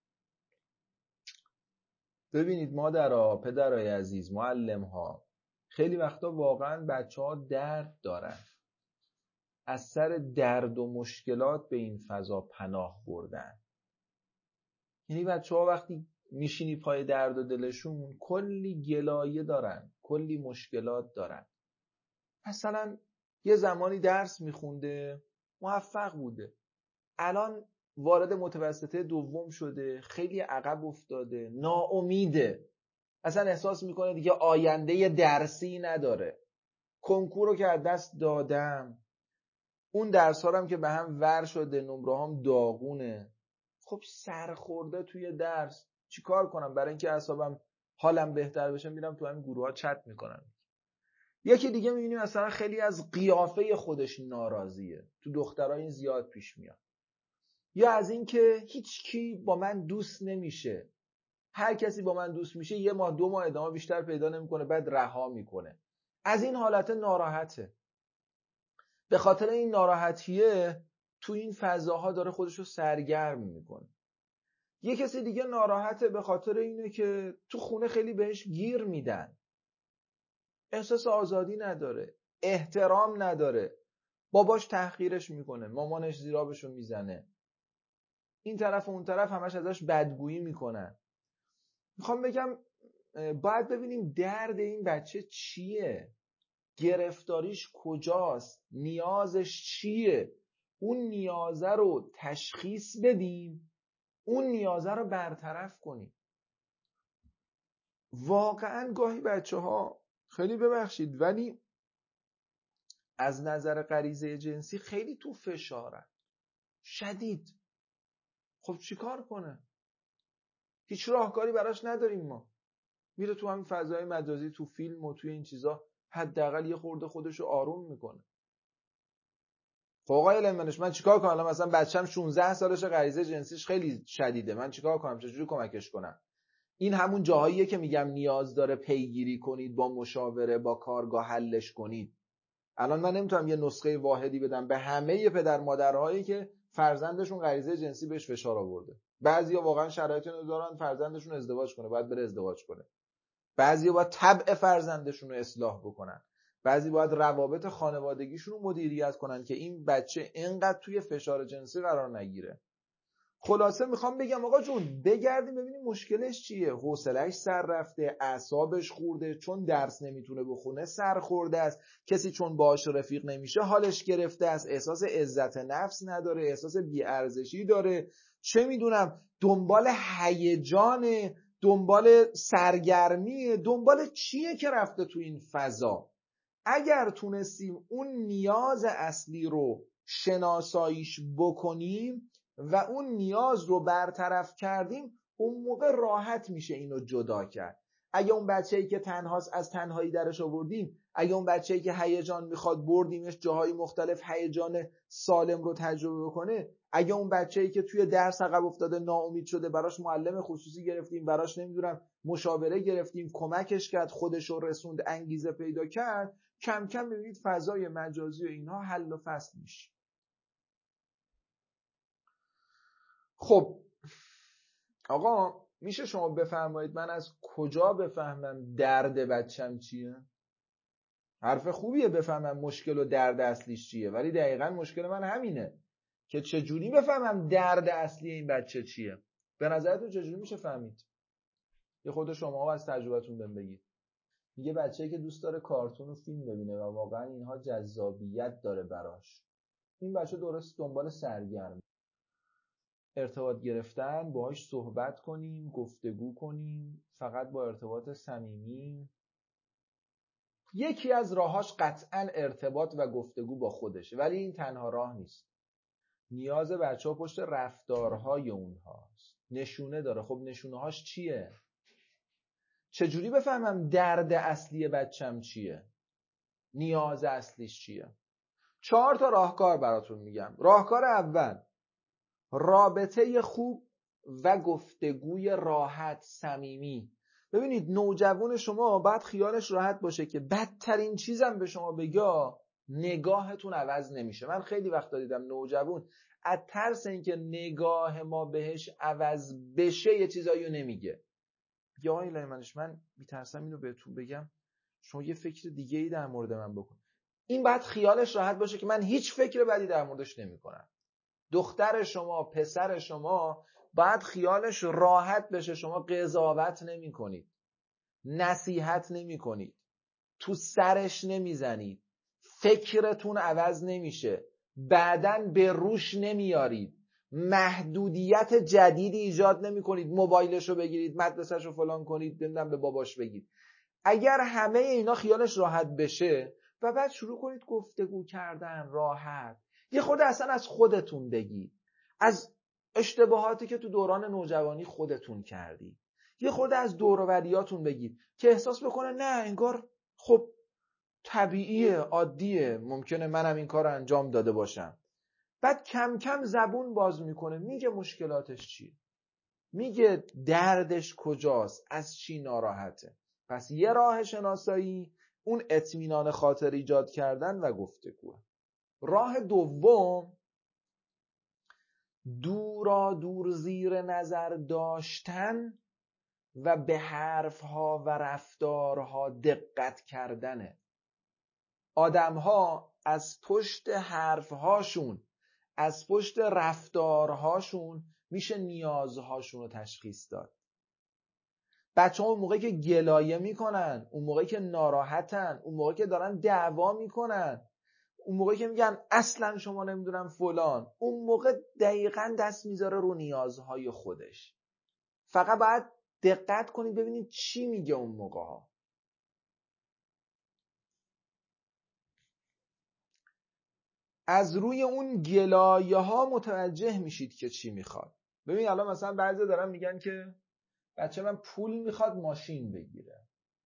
S1: ببینید مادرها، پدرای عزیز، معلم ها، خیلی وقتا واقعا بچه ها درد دارن، از سر درد و مشکلات به این فضا پناه بردن. یعنی بچه ها وقتی میشینی پای درد و دلشون کلی گلایه دارن، کلی مشکلات دارن. مثلا یه زمانی درس میخونده، موفق بوده، الان وارد متوسطه دوم شده، خیلی عقب افتاده، ناامیده، اصلا احساس میکنه دیگه آینده درسی نداره، کنکور رو که از دست دادم، اون درس هارم که به هم ور شده، نمره هم داغونه. خب سرخورده توی درس چی کار کنم؟ برای اینکه اعصابم حالم بهتر بشه میرم تو همین گروه ها چت میکنم. یکی دیگه میبینیم مثلا خیلی از قیافه خودش ناراضیه، تو دخترها این زیاد پیش میاد. یا از اینکه هیچ کی با من دوست نمیشه، هر کسی با من دوست میشه 1 ماه 2 ماه ادامه بیشتر پیدا نمیکنه، بعد رها میکنه. از این حالت ناراحته. به خاطر این ناراحتیه تو این فضاها داره خودشو سرگرم میکنه. یه کسی دیگه ناراحته به خاطر اینه که تو خونه خیلی بهش گیر میدن، احساس آزادی نداره، احترام نداره، باباش تحقیرش میکنه، مامانش زیرابشو میزنه، این طرف و اون طرف همش ازش بدگویی میکنن. میخوام بگم باید ببینیم درد این بچه چیه، گرفتاریش کجاست، نیازش چیه، اون نیازه رو تشخیص بدیم، اون نیازه رو برطرف کنیم. واقعا گاهی بچه ها خیلی ببخشید ولی از نظر غریزه جنسی خیلی تو فشارن شدید. خب چی کار کنه؟ هیچ راهکاری براش نداریم ما. میره تو همین فضای مجازی، تو فیلم و توی این چیزا حداقل یه خورده خودشو آروم میکنه. خب آقای لمنش من چیکار کنم؟ الان مثلا بچه‌م 16 سالشه، غریزه جنسیش خیلی شدیده، من چیکار کنم؟ چجوری کمکش کنم؟ این همون جاهاییه که میگم نیاز داره پیگیری کنید، با مشاوره، با کارگاه حلش کنید. الان من نمیتونم یه نسخه واحدی بدم به همه پدر مادرهایی که فرزندشون غریزه جنسی بهش فشار آورده. بعضیا واقعا شرایطی ندارن فرزندشون ازدواج کنه، باید بره ازدواج کنه. بعضیا باید طبع فرزندشون رو اصلاح بکنن. بعضی باید روابط خانوادگیشون رو مدیریت کنن که این بچه اینقدر توی فشار جنسی قرار نگیره. خلاصه میخوام بگم آقا جون بگردیم ببینیم مشکلش چیه. حوصله‌اش سر رفته، اعصابش خورده، چون درس نمیتونه بخونه سر خورده است، کسی چون باهاش رفیق نمیشه حالش گرفته است، احساس عزت نفس نداره، احساس بی‌ارزشی داره، چه میدونم دنبال هیجان، دنبال سرگرمی، دنبال چیه که رفته تو این فضا. اگر تونستیم اون نیاز اصلی رو شناساییش بکنیم و اون نیاز رو برطرف کردیم، اون موقع راحت میشه اینو جدا کرد. اگه اون بچه‌ای که تنهاست از تنهایی درش آوردیم، اگه اون بچه‌ای که هیجان میخواد بردیمش جاهای مختلف هیجان سالم رو تجربه بکنه، اگه اون بچه‌ای که توی درس عقب افتاده ناامید شده براش معلم خصوصی گرفتیم، براش نمیدونم مشاوره گرفتیم، کمکش کرد، خودش رو رسوند، انگیزه پیدا کرد، کم کم ببینید فضای مجازی و اینها حل و فصل میشه. خب آقا میشه شما بفرمایید من از کجا بفهمم درد بچم چیه؟ حرف خوبیه بفهمم مشکل و درد اصلیش چیه، ولی دقیقاً مشکل من همینه که چجوری بفهمم درد اصلی این بچه چیه. به نظرتون چجوری میشه فهمید؟ یه خود شما از تجربتون بهم بگید. میگه بچه‌ای که دوست داره کارتون و فیلم ببینه و واقعا اینها جذابیت داره براش، این بچه درست دنبال سرگرمی، ارتباط گرفتن، باهاش صحبت کنیم، گفتگو کنیم، فقط با ارتباط صمیمی. یکی از راهاش قطعاً ارتباط و گفتگو با خودشه، ولی این تنها راه نیست. نیاز بچه‌ها پشت رفتارهای اونهاست. نشونه داره. خب نشونه‌هاش چیه؟ چجوری بفهمم درد اصلی بچم چیه؟ نیاز اصلیش چیه؟ 4 تا راهکار براتون میگم. راهکار اول، رابطه خوب و گفتگوی راحت صمیمی. ببینید نوجوان شما باید خیالش راحت باشه که بدترین چیزم به شما بگه نگاهتون عوض نمیشه. من خیلی وقتا دیدم نوجوان از ترس اینکه نگاه ما بهش عوض بشه یه چیزایی رو نمیگه. یا آقای لایمنش من میترسم اینو بهتون بگم، شما یه فکر دیگه ای در مورد من بکن. این باید خیالش راحت باشه که من هیچ فکر بدی در موردش نمیکنم. دختر شما، پسر شما باید خیالش راحت بشه شما قضاوت نمی کنید، نصیحت نمی کنید، تو سرش نمیزنید، فکرتون عوض نمیشه، بعدن به روش نمیارید، محدودیت جدیدی ایجاد نمی کنید، موبایلشو بگیرید، مدرسهشو فلان کنید، نمیدونم به باباش بگید. اگر همه اینا خیالش راحت بشه و بعد شروع کنید گفتگو کردن راحت. یه خود اصلا از خودتون بگید، از اشتباهاتی که تو دوران نوجوانی خودتون کردید. یه خود از دور و بریاتون بگید که احساس بکنه نه انگار خب طبیعیه، عادیه، ممکنه منم این کار رو انجام داده باشم. بعد کم کم زبون باز میکنه، میگه مشکلاتش چیه، میگه دردش کجاست، از چی ناراحته. پس یه راه شناسایی اون اطمینان خاطر ایجاد کردن و گفتگوه. راه دوم دورا دور زیر نظر داشتن و به حرفها و رفتارها دقت کردنه. آدمها از پشت حرفهاشون، از پشت رفتارهاشون میشه نیازهاشون رو تشخیص داد. بچه‌ها اون موقعی که گلایه میکنن، اون موقعی که ناراحتن، اون موقعی که دارن دعوا میکنن، اون موقعی که میگن اصلا شما نمیدونم فلان، اون موقع دقیقاً دست میذاره رو نیازهای خودش. فقط باید دقت کنید ببینید چی میگه اون موقع ها. از روی اون گلایه ها متوجه میشید که چی میخواد. ببین الان مثلا بعضی دارن میگن که بچه من پول میخواد ماشین بگیره.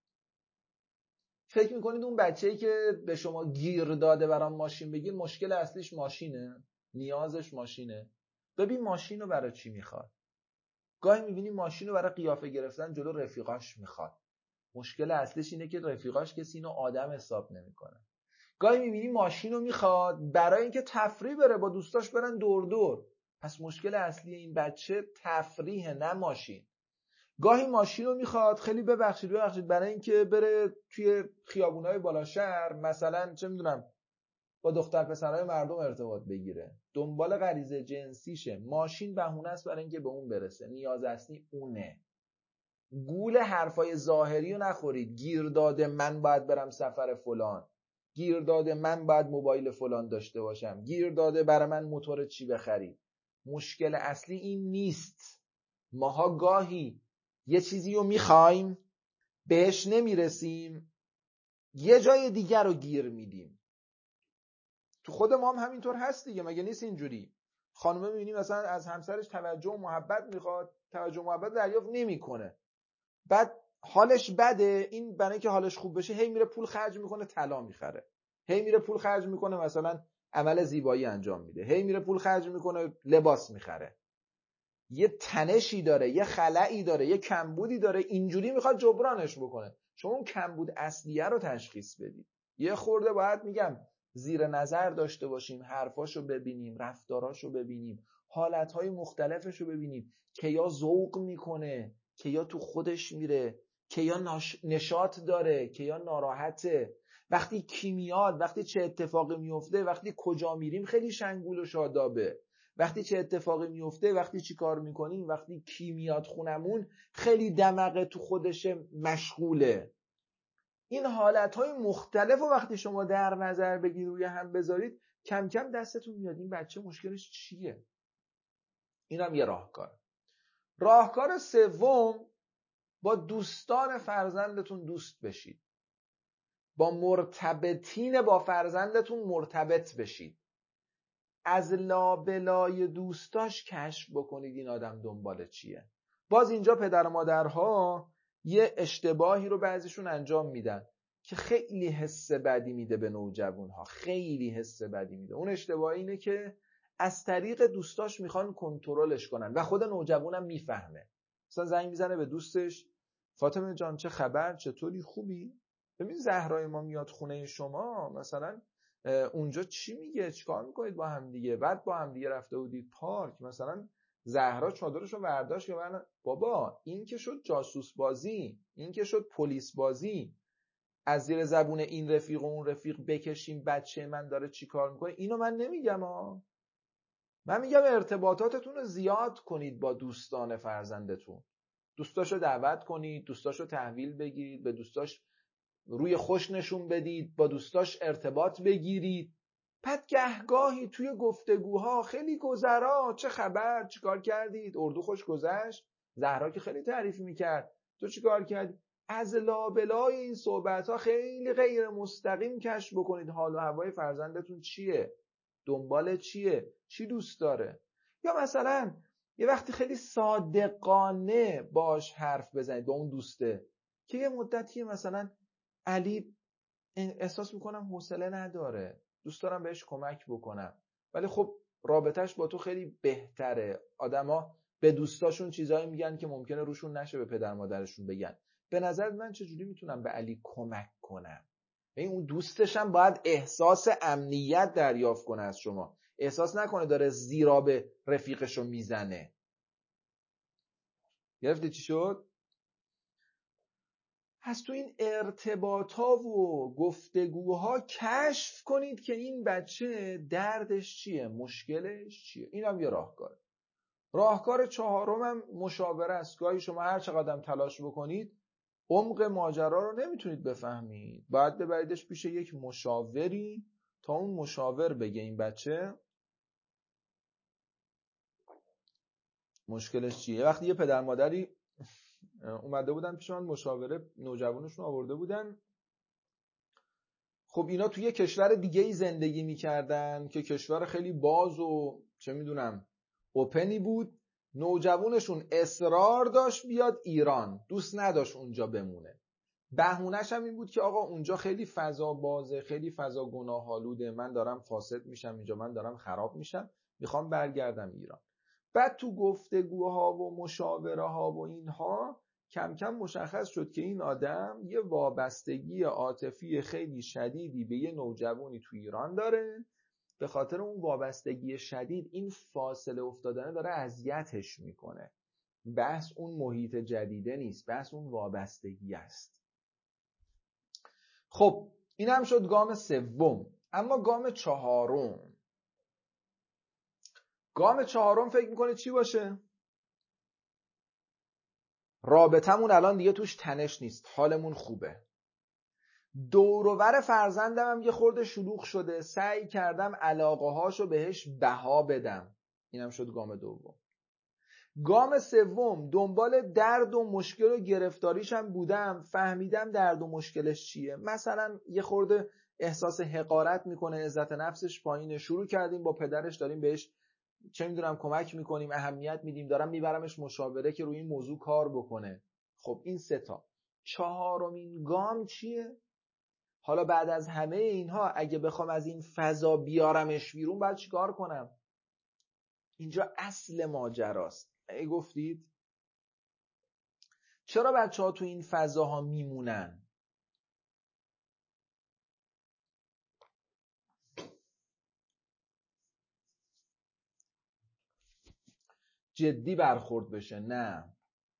S1: فکر میکنید اون بچه‌ای که به شما گیر داده برام ماشین بگیر مشکل اصلیش ماشینه؟ نیازش ماشینه؟ ببین ماشین رو برای چی میخواد. گاهی میبینی ماشین رو برای قیافه گرفتن جلو رفیقاش میخواد. مشکل اصلیش اینه که رفیقاش کسی اینو آدم حساب نمیکنه. گاهی میبینی ماشین رو میخواد برای اینکه تفریح بره، با دوستاش برن دور دور. پس مشکل اصلی این بچه تفریح، نه ماشین. گاهی ماشین رو میخواد، خیلی ببخشید برای اینکه بره توی خیابونای بالا شهر مثلا چه میدونم با دختر پسرای مردم ارتباط بگیره، دنبال غریزه جنسیشه. ماشین بهونه است برای اینکه به اون برسه، نیاز اصلی اونه. گول حرفای ظاهری رو نخورید. گیر داده من باید برم سفر فلان، گیر داده من باید موبایل فلان داشته باشم، گیر داده برای من موتور چی بخرید. مشکل اصلی این نیست. ماها گاهی یه چیزی رو میخوایم، بهش نمیرسیم، یه جای دیگر رو گیر میدیم. تو خود ما هم همینطور هست دیگه، مگه نیست اینجوری؟ خانومه میبینی مثلا از همسرش توجه و محبت میخواد، توجه و محبت دریافت نمیکنه، بعد حالش بده. این برای اینکه حالش خوب بشه هی میره پول خرج میکنه طلا میخره، هی میره پول خرج میکنه مثلا عمل زیبایی انجام میده، هی میره پول خرج میکنه لباس میخره. یه تنشی داره، یه خلایی داره، یه کمبودی داره، اینجوری میخواد جبرانش بکنه. شما اون کمبود اصلیه رو تشخیص بدید. یه خورده باید میگم زیر نظر داشته باشیم، حرفاشو ببینیم، رفتاراشو ببینیم، حالتهای مختلفشو ببینیم که یا ذوق میکنه، که یا تو خودش میره، که یا نشاط داره، که یا ناراحته. وقتی کی میاد، وقتی چه اتفاقی میفته، وقتی کجا میریم خیلی شنگول و شادابه. وقتی چه اتفاقی میفته، وقتی چی کار میکنیم، وقتی کی میاد خونمون خیلی دماغه تو خودش مشغوله. این حالتهای مختلف و وقتی شما در نظر بگیرید روی هم بذارید، کم کم دستتون میاد این بچه مشکلش چیه. اینم یه راهکار. راهکار سوم، با دوستان فرزندتون دوست بشید. با مرتبطین با فرزندتون مرتبط بشید. از لابلای دوستاش کشف بکنید این آدم دنبال چیه. باز اینجا پدر و مادرها یه اشتباهی رو بعضیشون انجام میدن که خیلی حس بدی میده به نوجوانها، خیلی حس بدی میده. اون اشتباه اینه که از طریق دوستاش میخوان کنترلش کنن و خود نوجوانم میفهمه. مثلا زنگ میزنه به دوستش، فاطمه جان چه خبر، چطوری، خوبی؟ ببین زهرای ما میاد خونه شما، مثلا اونجا چی میگه، چیکار میکنید با هم دیگه؟ بعد با هم دیگه رفته بودید پارک، مثلا زهرا چادرشو برداشت یا بابا این که شد جاسوس بازی، این که شد پلیس بازی. از زیر زبون این رفیق و اون رفیق بکشیم بچه من داره چی کار میکنه. اینو من نمیگم من میگم ارتباطاتتون رو زیاد کنید با دوستان فرزندتون. دوستاشو دعوت کنید، دوستاشو تحویل بگیرید، به دوستاش روی خوش نشون بدید، با دوستاش ارتباط بگیرید. بعد گهگاهی توی گفتگوها خیلی گذرا، چه خبر، چیکار کردید، اردو خوش گذشت، زهرا که خیلی تعریف میکرد، تو چیکار کردی؟ از لابلای این صحبت ها خیلی غیر مستقیم کشف بکنید حال و هوای فرزندتون چیه، دنبال چیه، چی دوست داره. یا مثلا یه وقتی خیلی صادقانه باش حرف بزنید با اون دوسته که یه مدتی مثلا علی احساس میکنم حوصله نداره، دوست دارم بهش کمک بکنم، ولی خب رابطهش با تو خیلی بهتره. آدما به دوستاشون چیزایی میگن که ممکنه روشون نشه به پدر مادرشون بگن. به نظر من چجوری میتونم به علی کمک کنم؟ این اون دوستشم باید احساس امنیت دریافت کنه از شما، احساس نکنه داره زیرا به رفیقشو میزنه. گرفتی چی شد؟ پس تو این ارتباطا و گفتگوها کشف کنید که این بچه دردش چیه، مشکلش چیه. اینم یه راهکاره. راهکار چهارمم مشاوره است. گاهی شما هر چقدر تلاش بکنید عمق ماجرا رو نمیتونید بفهمید، باید ببریدش پیش یک مشاوری تا اون مشاور بگه این بچه مشکلش چیه. وقتی یه پدر مادری اومده بودن پیش من مشاوره نوجوانشون آورده بودن، خب اینا توی یه کشور دیگه ای زندگی میکردن که کشور خیلی باز و چه میدونم اوپنی بود. نوجوانشون اصرار داشت بیاد ایران، دوست نداشت اونجا بمونه. بهونه‌ش هم این بود که آقا اونجا خیلی فضا بازه، خیلی فضا گناه‌آلوده، من دارم فاسد میشم اینجا، من دارم خراب میشم، میخوام برگردم ایران. بعد تو گفتگوها و مشاوره ها و اینها کم کم مشخص شد که این آدم یه وابستگی عاطفی خیلی شدیدی به یه نوجوانی تو ایران داره. به خاطر اون وابستگی شدید این فاصله افتادنه داره اذیتش میکنه. بحث اون محیط جدیده نیست، بحث اون وابستگی است. خب این هم شد گام سوم. اما گام چهارم، فکر میکنه چی باشه؟ رابطمون الان دیگه توش تنش نیست، حالمون خوبه، دور و بر فرزندم هم یه خورده شلوغ شده، سعی کردم علاقه هاشو بهش بها بدم. اینم شد گام دوم. گام سوم، دنبال درد و مشکل و گرفتاریش هم بودم، فهمیدم درد و مشکلش چیه. مثلا یه خورده احساس حقارت میکنه، عزت نفسش پایینه، شروع کردیم با پدرش داریم بهش چه میدونم کمک میکنیم، اهمیت میدیم، دارم میبرمش مشاوره که روی این موضوع کار بکنه. خب این سه تا. چهارمین گام چیه؟ حالا بعد از همه اینها اگه بخوام از این فضا بیارمش بیرون باید چیکار کنم؟ اینجا اصل ماجراست. گفتید چرا بچه‌ها تو این فضاها میمونن؟ جدی برخورد بشه؟ نه،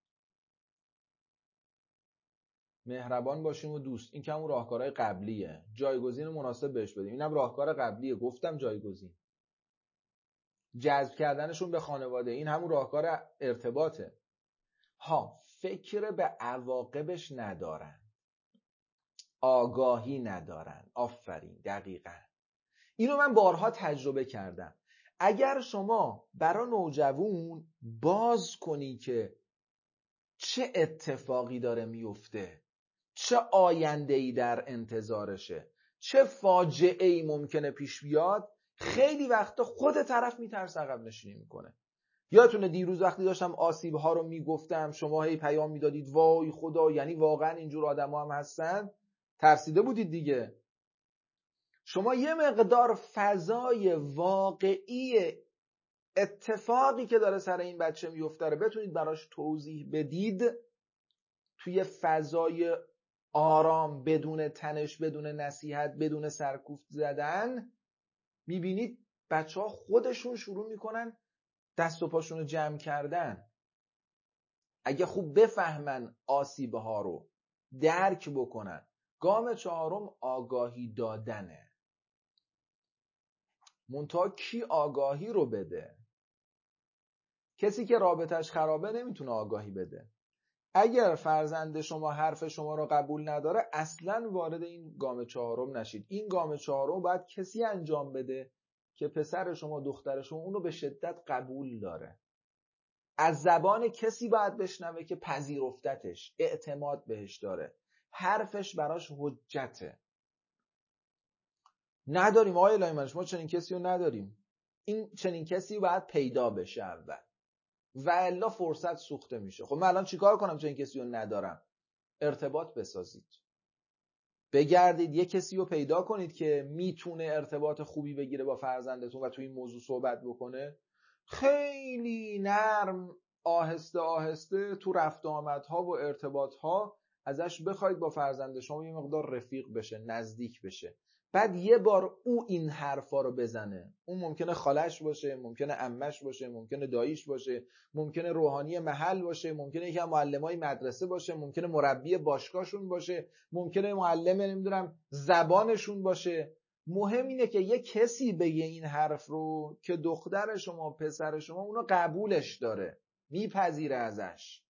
S1: مهربان باشیم و دوست. این که همون راهکارهای قبلیه، جایگزین مناسب بهش بدیم. اینم راهکار قبلیه، گفتم جایگزین. جذب کردنشون به خانواده، این همون راهکار ارتباطه. فکر به عواقبش ندارن، آگاهی ندارن. آفرین، دقیقاً. اینو من بارها تجربه کردم. اگر شما برای نوجوان باز کنی که چه اتفاقی داره میفته، چه آینده‌ای در انتظارشه، چه فاجعه‌ای ممکنه پیش بیاد، خیلی وقتا خود طرف میترسه، عقب نشینی میکنه. یادتونه دیروز وقتی داشتم آسیب‌ها رو میگفتم شما هی پیام میدادید وای خدا، یعنی واقعا اینجور آدم‌ها هم هستن؟ ترسیده بودید دیگه. شما یه مقدار فضای واقعی اتفاقی که داره سر این بچه میفته رو بتونید براش توضیح بدید، توی فضای آرام، بدون تنش، بدون نصیحت، بدون سرکوفت زدن، میبینید بچه ها خودشون شروع میکنن دست و پاشون رو جمع کردن. اگه خوب بفهمن آسیبه ها رو درک بکنن. گام چهارم آگاهی دادنه. منتها کی آگاهی رو بده؟ کسی که رابطش خرابه نمیتونه آگاهی بده. اگر فرزند شما حرف شما رو قبول نداره اصلا وارد این گام چهارم نشید. این گام چهارم باید کسی انجام بده که پسر شما، دختر شما اونو به شدت قبول داره. از زبان کسی باید بشنوه که پذیرفتتش، اعتماد بهش داره، حرفش براش حجته. نداریم آقای الهی، ما چنین کسی رو نداریم. این چنین کسی رو باید پیدا بشه اول و الا فرصت سوخته میشه. خب من الان چیکار کنم چنین کسی رو ندارم؟ ارتباط بسازید، بگردید یه کسی رو پیدا کنید که میتونه ارتباط خوبی بگیره با فرزندتون و توی این موضوع صحبت بکنه. خیلی نرم، آهسته آهسته تو رفت آمدها و ارتباطها ازش بخواید با فرزند شما یه مقدار رفیق بشه، نزدیک بشه. بعد یه بار او این حرفا رو بزنه. اون ممکنه خالش باشه، ممکنه عمش باشه، ممکنه داییش باشه، ممکنه روحانی محل باشه، ممکنه یکی از معلمای مدرسه باشه، ممکنه مربی باشگاهشون باشه، ممکنه معلم نمیدونم زبانشون باشه. مهم اینه که یه کسی بگه این حرف رو که دختر شما، پسر شما اونو قبولش داره، میپذیره ازش.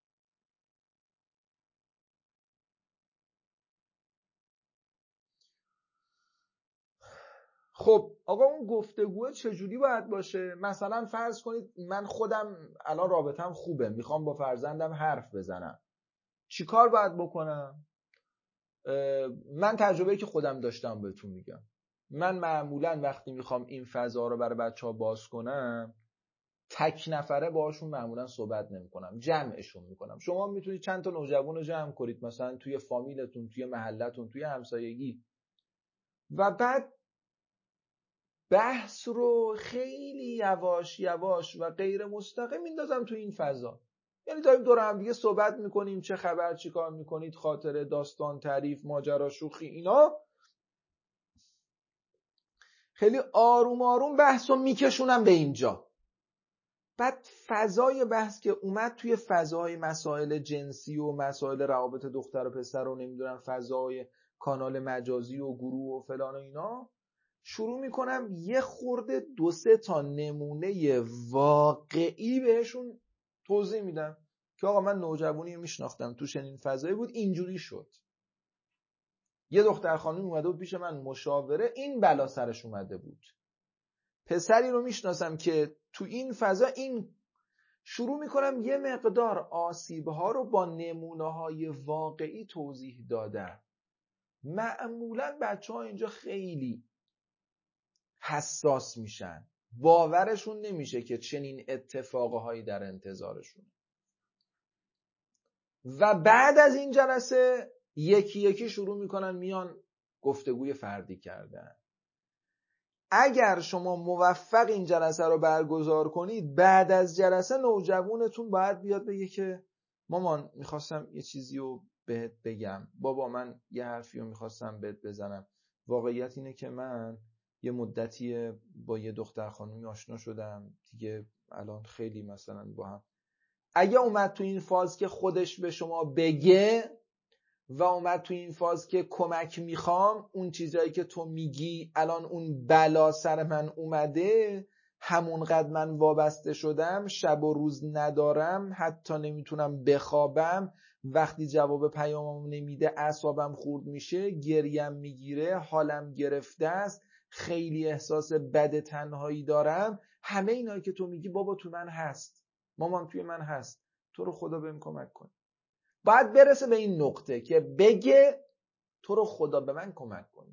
S1: خب آقا اون گفتگوه چجوری باید باشه؟ مثلا فرض کنید من خودم الان رابطم خوبه، میخوام با فرزندم حرف بزنم، چی کار باید بکنم؟ من تجربه‌ای که خودم داشتم بهتون میگم. من معمولا وقتی میخوام این فضا رو برای بچه‌ها باز کنم، تک نفره باهاشون معمولا صحبت نمی‌کنم، جمعشون میکنم. شما میتونید چند تا نوجوان رو جمع کنید، مثلا توی فامیلتون، توی محلتون، توی همسایگی، و بعد بحث رو خیلی یواش یواش و غیر مستقیم میندازم تو این فضا. یعنی داریم دور هم دیگه صحبت میکنیم، چه خبر، چی کار میکنید، خاطره، داستان، تعریف، ماجرا، شوخی، اینا. خیلی آروم آروم بحث رو میکشونم به اینجا. بعد فضای بحث که اومد توی فضای مسائل جنسی و مسائل روابط دختر و پسر و نمیدونم فضای کانال مجازی و گروه و فلان و اینا، شروع میکنم یه خورده 2-3 تا نمونه واقعی بهشون توضیح میدم که آقا من نوجوانی رو میشناختم تو چنین فضایی بود، اینجوری شد. یه دختر خانم اومده بود پیش من مشاوره، این بلا سرش اومده بود. پسری رو میشناسم که تو این فضا این. شروع میکنم یه مقدار آسیب‌ها رو با نمونه‌های واقعی توضیح دادن. معمولاً بچه‌ها اینجا خیلی حساس میشن، باورشون نمیشه که چنین اتفاقهایی در انتظارشون. و بعد از این جلسه یکی یکی شروع میکنن میان گفتگوی فردی کردن. اگر شما موفق این جلسه رو برگزار کنید، بعد از جلسه نوجوانتون باید بیاد بگه که مامان میخواستم یه چیزی رو بهت بگم، بابا من یه حرفی رو میخواستم بهت بزنم. واقعیت اینه که من یه مدتی با یه دختر خانومی آشنا شدم دیگه، الان خیلی مثلا با هم. اگه اومد تو این فاز که خودش به شما بگه و اومد تو این فاز که کمک میخوام، اون چیزایی که تو میگی الان اون بلا سر من اومده، همونقدر من وابسته شدم، شب و روز ندارم، حتی نمیتونم بخوابم، وقتی جواب پیامم نمیده اعصابم خورد میشه، گریم میگیره، حالم گرفته است، خیلی احساس بد تنهایی دارم، همه اینایی که تو میگی بابا تو من هست، مامان توی من هست، تو رو خدا بهم کمک کن. باید برسه به این نقطه که بگه تو رو خدا به من کمک کنی.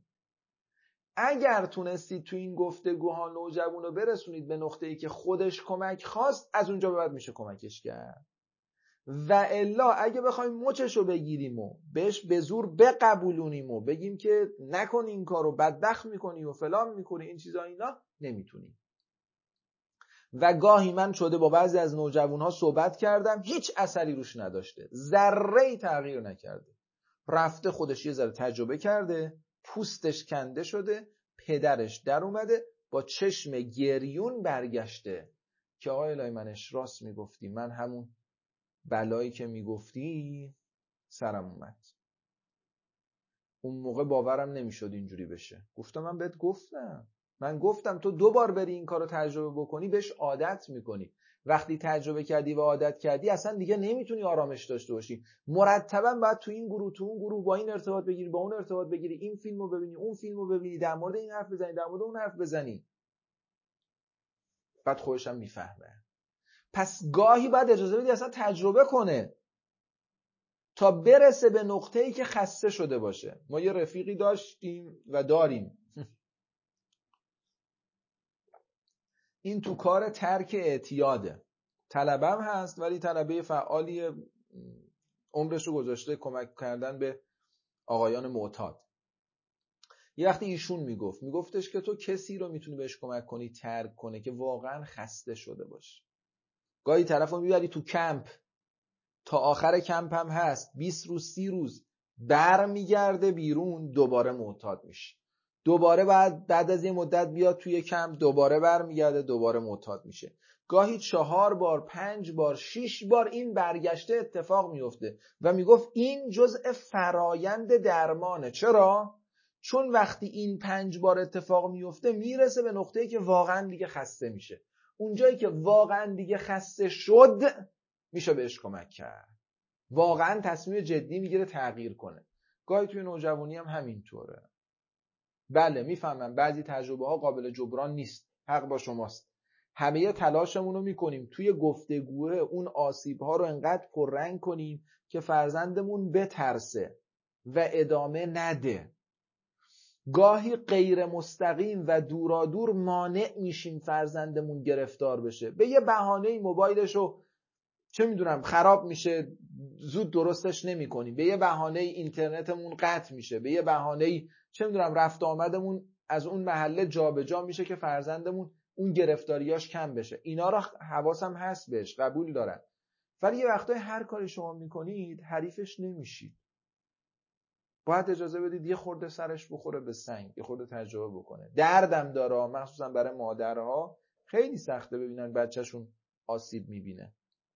S1: اگر تونستید تو این گفتگوها نوجوان رو برسونید به نقطه‌ای که خودش کمک خواست، از اونجا به بعد میشه کمکش کرد. و الا اگه بخوایم مچش رو بگیریم و بهش به زور بقبولونیم و بگیم که نکن این کارو، بدبخت میکنی و فلان میکنی، این چیزا اینا، نمیتونیم. و گاهی من شده با بعضی از نوجوانها صحبت کردم، هیچ اثری روش نداشته، ذره‌ای تغییر نکرده. رفته خودش یه ذره تجربه کرده، پوستش کنده شده، پدرش در اومده، با چشم گریون برگشته که آقای الهی منش راست میگفتی، من همون بلایی که میگفتی سرم اومد. اون موقع باورم نمیشد اینجوری بشه. گفتم من بهت گفتم، من گفتم تو 2 بار بری این کارو تجربه بکنی بهش عادت میکنی. وقتی تجربه کردی و عادت کردی اصلا دیگه نمیتونی آرامش داشته باشی. مرتبا باید تو این گروه، تو اون گروه، با این ارتباط بگیری، با اون ارتباط بگیری، این فیلمو ببینی، اون فیلمو ببینی، در مورد این حرف بزنی، در مورد اون حرف بزنی. بعد خودش هم میفهمه. پس گاهی باید اجازه بدی اصلا تجربه کنه تا برسه به نقطه‌ای که خسته شده باشه. ما یه رفیقی داشتیم و داریم، این تو کار ترک اعتیاده، طلبم هست ولی طلبه فعالی، عمرش رو گذاشته کمک کردن به آقایان معتاد. یه وقتی ایشون میگفتش که تو کسی رو میتونی بهش کمک کنی ترک کنه که واقعا خسته شده باشه. گاهی طرف رو میبری تو کمپ، تا آخر کمپ هم هست، 20 روز 30 روز برمیگرده بیرون، دوباره معتاد میشه. دوباره بعد از یه مدت بیاد توی کمپ، دوباره برمیگرده، دوباره معتاد میشه. گاهی 4 بار 5 بار 6 بار این برگشته اتفاق میفته و میگفت این جزء فرایند درمانه. چرا؟ چون وقتی این 5 بار اتفاق میفته میرسه به نقطه‌ای که واقعا دیگه خسته میشه. اونجایی که واقعا دیگه خسته شد میشه بهش کمک کرد. واقعا تصمیم جدی میگیره تغییر کنه. گاهی توی نوجوانی هم همینطوره. بله میفهمم بعضی تجربه ها قابل جبران نیست، حق با شماست. همه تلاشمون رو میکنیم توی گفتگوه اون آسیب ها رو انقدر پررنگ کنیم که فرزندمون بترسه و ادامه نده. گاهی غیر مستقیم و دورادور مانع میشیم فرزندمون گرفتار بشه. به یه بهانه موبایلشو چه میدونم خراب میشه، زود درستش نمی کنیم. به یه بهانه اینترنتمون قطع میشه. به یه بهانه چه میدونم رفت آمدمون از اون محله جابجا میشه که فرزندمون اون گرفتاریاش کم بشه. اینا رو حواسم هست بهش، قبول دارم. ولی یه وقتای هر کاری شما میکنید حریفش نمیشید. باید اجازه بدید یه خورده سرش بخوره به سنگ، یه خورده تجربه بکنه. دردم داره، مخصوصا برای مادرها خیلی سخته ببینن بچهشون آسیب میبینه.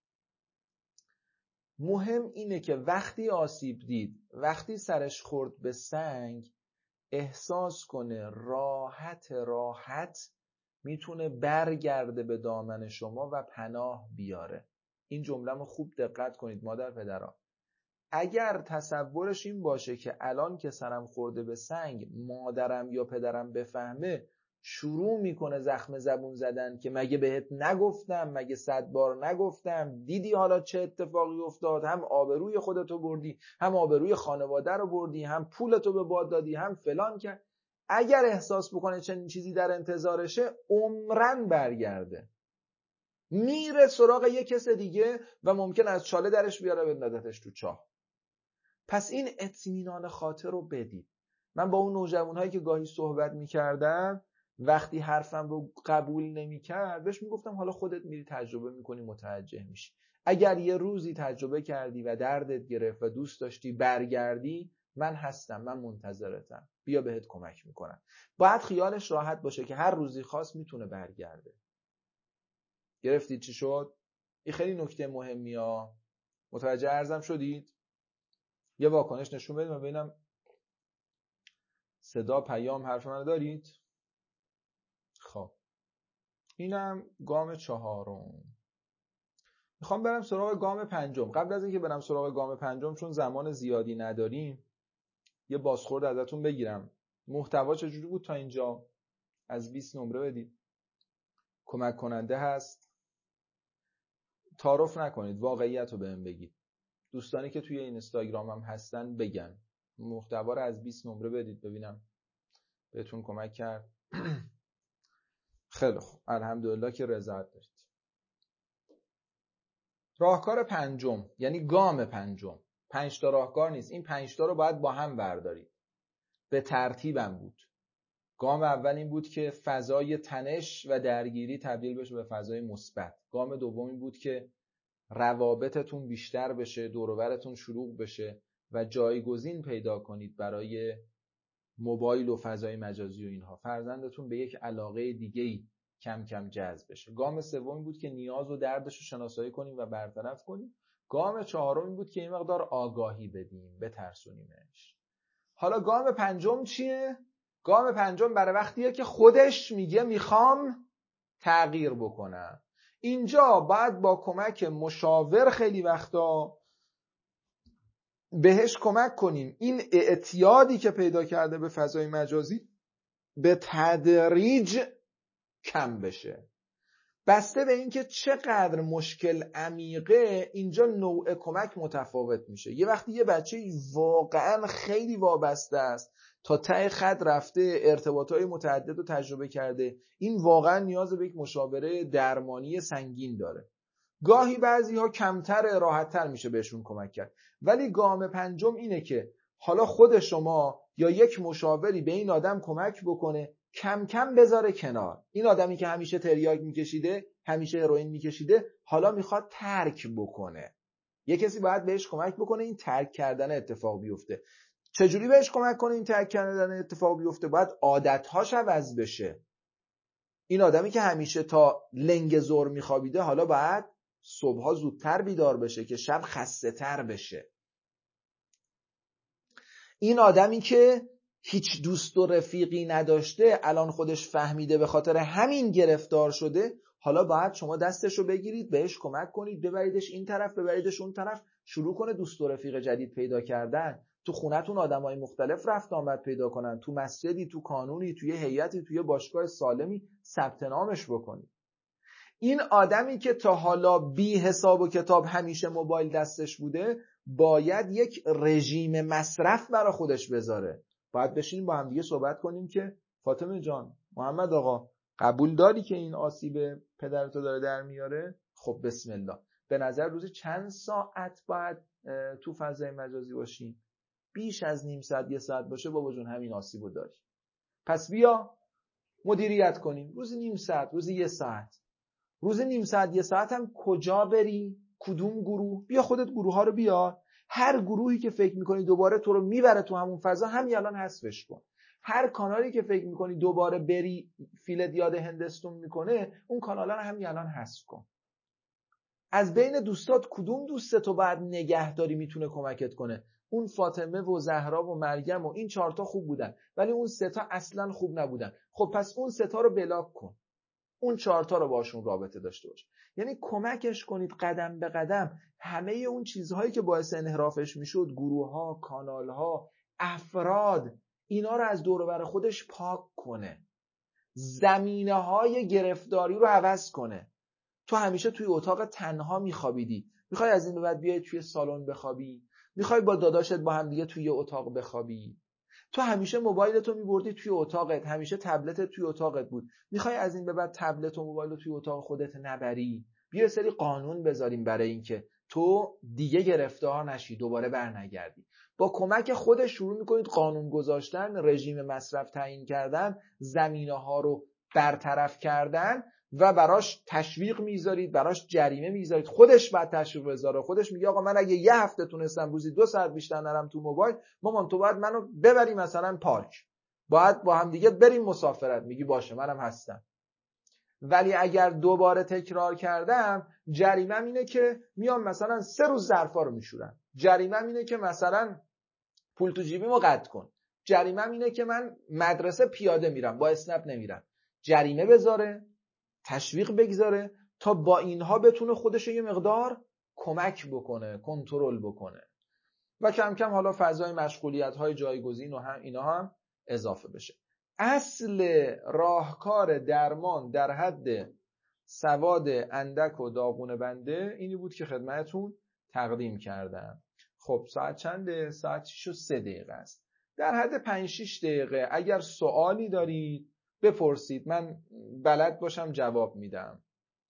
S1: مهم اینه که وقتی آسیب دید، وقتی سرش خورد به سنگ، احساس کنه راحت میتونه برگرده به دامن شما و پناه بیاره. این جمله رو خوب دقت کنید مادر پدرها. اگر تصورش این باشه که الان که سرم خورده به سنگ مادرم یا پدرم بفهمه شروع میکنه زخم زبون زدن که مگه بهت نگفتم، مگه 100 بار نگفتم، دیدی حالا چه اتفاقی افتاد، هم آبروی خودتو بردی، هم آبروی خانواده رو بردی، هم پولتو به باد دادی، هم فلان کرد. اگر احساس بکنه چنین چیزی در انتظارشه، عمرن برگرده، میره سراغ یه کس دیگه و ممکن از چاله درش بیاره بندازتش تو چاه. پس این اطمینان خاطر رو بدید. من با اون نوجوانهایی که گاهی صحبت میکردم، وقتی حرفم رو قبول نمیکرد بهش میگفتم حالا خودت میری تجربه میکنی متوجه میشی. اگر یه روزی تجربه کردی و دردت گرفت و دوست داشتی برگردی، من هستم، من منتظرتم، بیا بهت کمک میکنم. باید خیالش راحت باشه که هر روزی خواست میتونه برگرده. گرفتید چی شد؟ این خیلی نکته مهمیه. متوجه عرضم شدید؟ یه واکنش نشون بدید من ببینم صدا پیام حرف من دارید. خب اینم گام 4. میخوام برم سراغ گام 5. قبل از اینکه برم سراغ گام 5 چون زمان زیادی نداریم یه بازخورد ازتون بگیرم. محتوا چجوری بود تا اینجا؟ از 20 نمره بدید. کمک کننده هست؟ تعارف نکنید، واقعیت رو بهم بگید. دوستانی که توی اینستاگرامم هستن بگن. محتوا رو از 20 نمره بدید ببینم بهتون کمک کرد. خیلی خوب، الحمدلله که رضایت دارید. راهکار 5، یعنی گام 5. 5 تا راهکار نیست، این 5 تا رو باید با هم بردارید. به ترتیبم بود. گام اول این بود که فضای تنش و درگیری تبدیل بشه به فضای مثبت. گام دوم این بود که روابطتون بیشتر بشه، دور و برتون شلوغ بشه و جایگزین پیدا کنید برای موبایل و فضای مجازی و اینها. فرزندتون به یک علاقه دیگه‌ای کم کم جذب بشه. گام سوم بود که نیاز و دردش رو شناسایی کنیم و برطرف کنیم. گام 4 این بود که این مقدار آگاهی بدیم، بترسونیمش. حالا گام 5 چیه؟ گام 5 برای وقتیه که خودش میگه میخوام تغییر بکنم. اینجا باید با کمک مشاور خیلی وقتا بهش کمک کنیم این اعتیادی که پیدا کرده به فضای مجازی به تدریج کم بشه. بسته به اینکه چقدر مشکل عمیقه اینجا نوع کمک متفاوت میشه. یه وقتی یه بچه واقعا خیلی وابسته است، تا ته خط رفته، ارتباطات متعدد رو تجربه کرده، این واقعا نیاز به یک مشاوره درمانی سنگین داره. گاهی بعضی ها کمتر، راحت‌تر میشه بهشون کمک کرد. ولی گام پنجم اینه که حالا خود شما یا یک مشاوری به این آدم کمک بکنه کم کم بذاره کنار. این آدمی که همیشه تریاک میکشیده، همیشه هروئین میکشیده، حالا میخواد ترک بکنه. یه کسی باید بهش کمک بکنه این ترک کردن اتفاق بیفته. چجوری بهش کمک کنه این ترک کردن اتفاق بیفته؟ باید عادت‌هاش عوض بشه. این آدمی که همیشه تا لنگ ظهر میخوابیده، حالا باید صبحها زودتر بیدار بشه که شب خسته تر بشه. این آدمی که هیچ دوست و رفیقی نداشته، الان خودش فهمیده به خاطر همین گرفتار شده، حالا باید شما دستشو بگیرید، بهش کمک کنید، ببریدش این طرف، ببریدش اون طرف، شروع کنه دوست و رفیق جدید پیدا کردن. تو خونتون آدمای مختلف رفت آمد پیدا کنن، تو مسجدی، تو کانونی، توی هیئتی، توی باشگاه سالمی ثبت نامش بکنید. این آدمی که تا حالا بی حساب و کتاب همیشه موبایل دستش بوده، باید یک رژیم مصرف برای خودش بذاره. باید بشینیم با هم دیگه صحبت کنیم که فاطمه جان، محمد آقا، قبول داری که این آسیب پدرتو داره در میاره؟ خب بسم الله. به نظر روزی چند ساعت باید تو فضای مجازی باشیم؟ بیش از نیم ساعت، یه ساعت باشه بابا جون همین آسیبو داری. پس بیا مدیریت کنیم. روزی نیم ساعت، روزی یه ساعت. روز نیم ساعت، یه ساعت هم کجا بری؟ کدوم گروه؟ بیا خودت گروه ها رو بیار. هر گروهی که فکر میکنی دوباره تو رو میبره تو همون فضا، همین الان حذفش کن. هر کانالی که فکر میکنی دوباره بری فیلت یاد هندستون میکنه، اون کانالا رو همین الان حذف کن. از بین دوستات کدوم دوست تو باید نگهداری میتونه کمکت کنه؟ اون فاطمه و زهرا و مریم و این 4 تا خوب بودن، ولی اون 3 تا اصلا خوب نبودن. خب پس اون 3 تا رو بلاک کن، اون 4 تا رو باشون رابطه داشته باش. یعنی کمکش کنید قدم به قدم همه اون چیزهایی که باعث انحرافش میشد، گروه ها، کانال ها، افراد، اینا رو از دور و بر خودش پاک کنه. زمینه های گرفتاری رو عوض کنه. تو همیشه توی اتاق تنها میخوابیدی، میخوای از این به بعد بیای توی سالن بخوابی؟ میخوای با داداشت با هم دیگه توی اتاق بخوابی؟ تو همیشه موبایلتو میبردی توی اتاقت، همیشه تبلتت توی اتاقت بود، میخوای از این به بعد تبلت و موبایل رو توی اتاق خودت نبری؟ بیا سری قانون بذاریم برای اینکه تو دیگه گرفتار نشی، دوباره برنگردی. با کمک خودش شروع میکنید قانون گذاشتن، رژیم مصرف تعیین کردن، زمینه‌ها رو برطرف کردن و براش تشویق میذارید، براش جریمه میذارید. خودش بعد تشویق بذاره، خودش میگه آقا من اگه یه هفته تونستم روزی 2 ساعت بیشتر نرم تو موبایل، مامان تو باید منو ببری مثلا پارک، باید با هم دیگه بریم مسافرت. میگی باشه منم هستم. ولی اگر دوباره تکرار کردم، جریمه‌م اینه که میام مثلا 3 روز ظرفا رو میشورم. جریمه‌م اینه که مثلا پول تو جیبیمو قطع کن. جریمه‌م اینه که من مدرسه پیاده میرم، با اسنپ نمیرم. جریمه بذاره، تشویق بگذاره تا با اینها بتونه خودش یه مقدار کمک بکنه، کنترل بکنه و کم کم حالا فضای مشغولیت‌های جایگزین و هم اینا هم اضافه بشه. اصل راهکار درمان در حد سواد اندک و داغون بنده اینی بود که خدمتتون تقدیم کردم. خب ساعت چنده؟ ساعت 6:03 است. در حد 5-6 دقیقه اگر سوالی دارید بپرسید، من بلد باشم جواب میدم.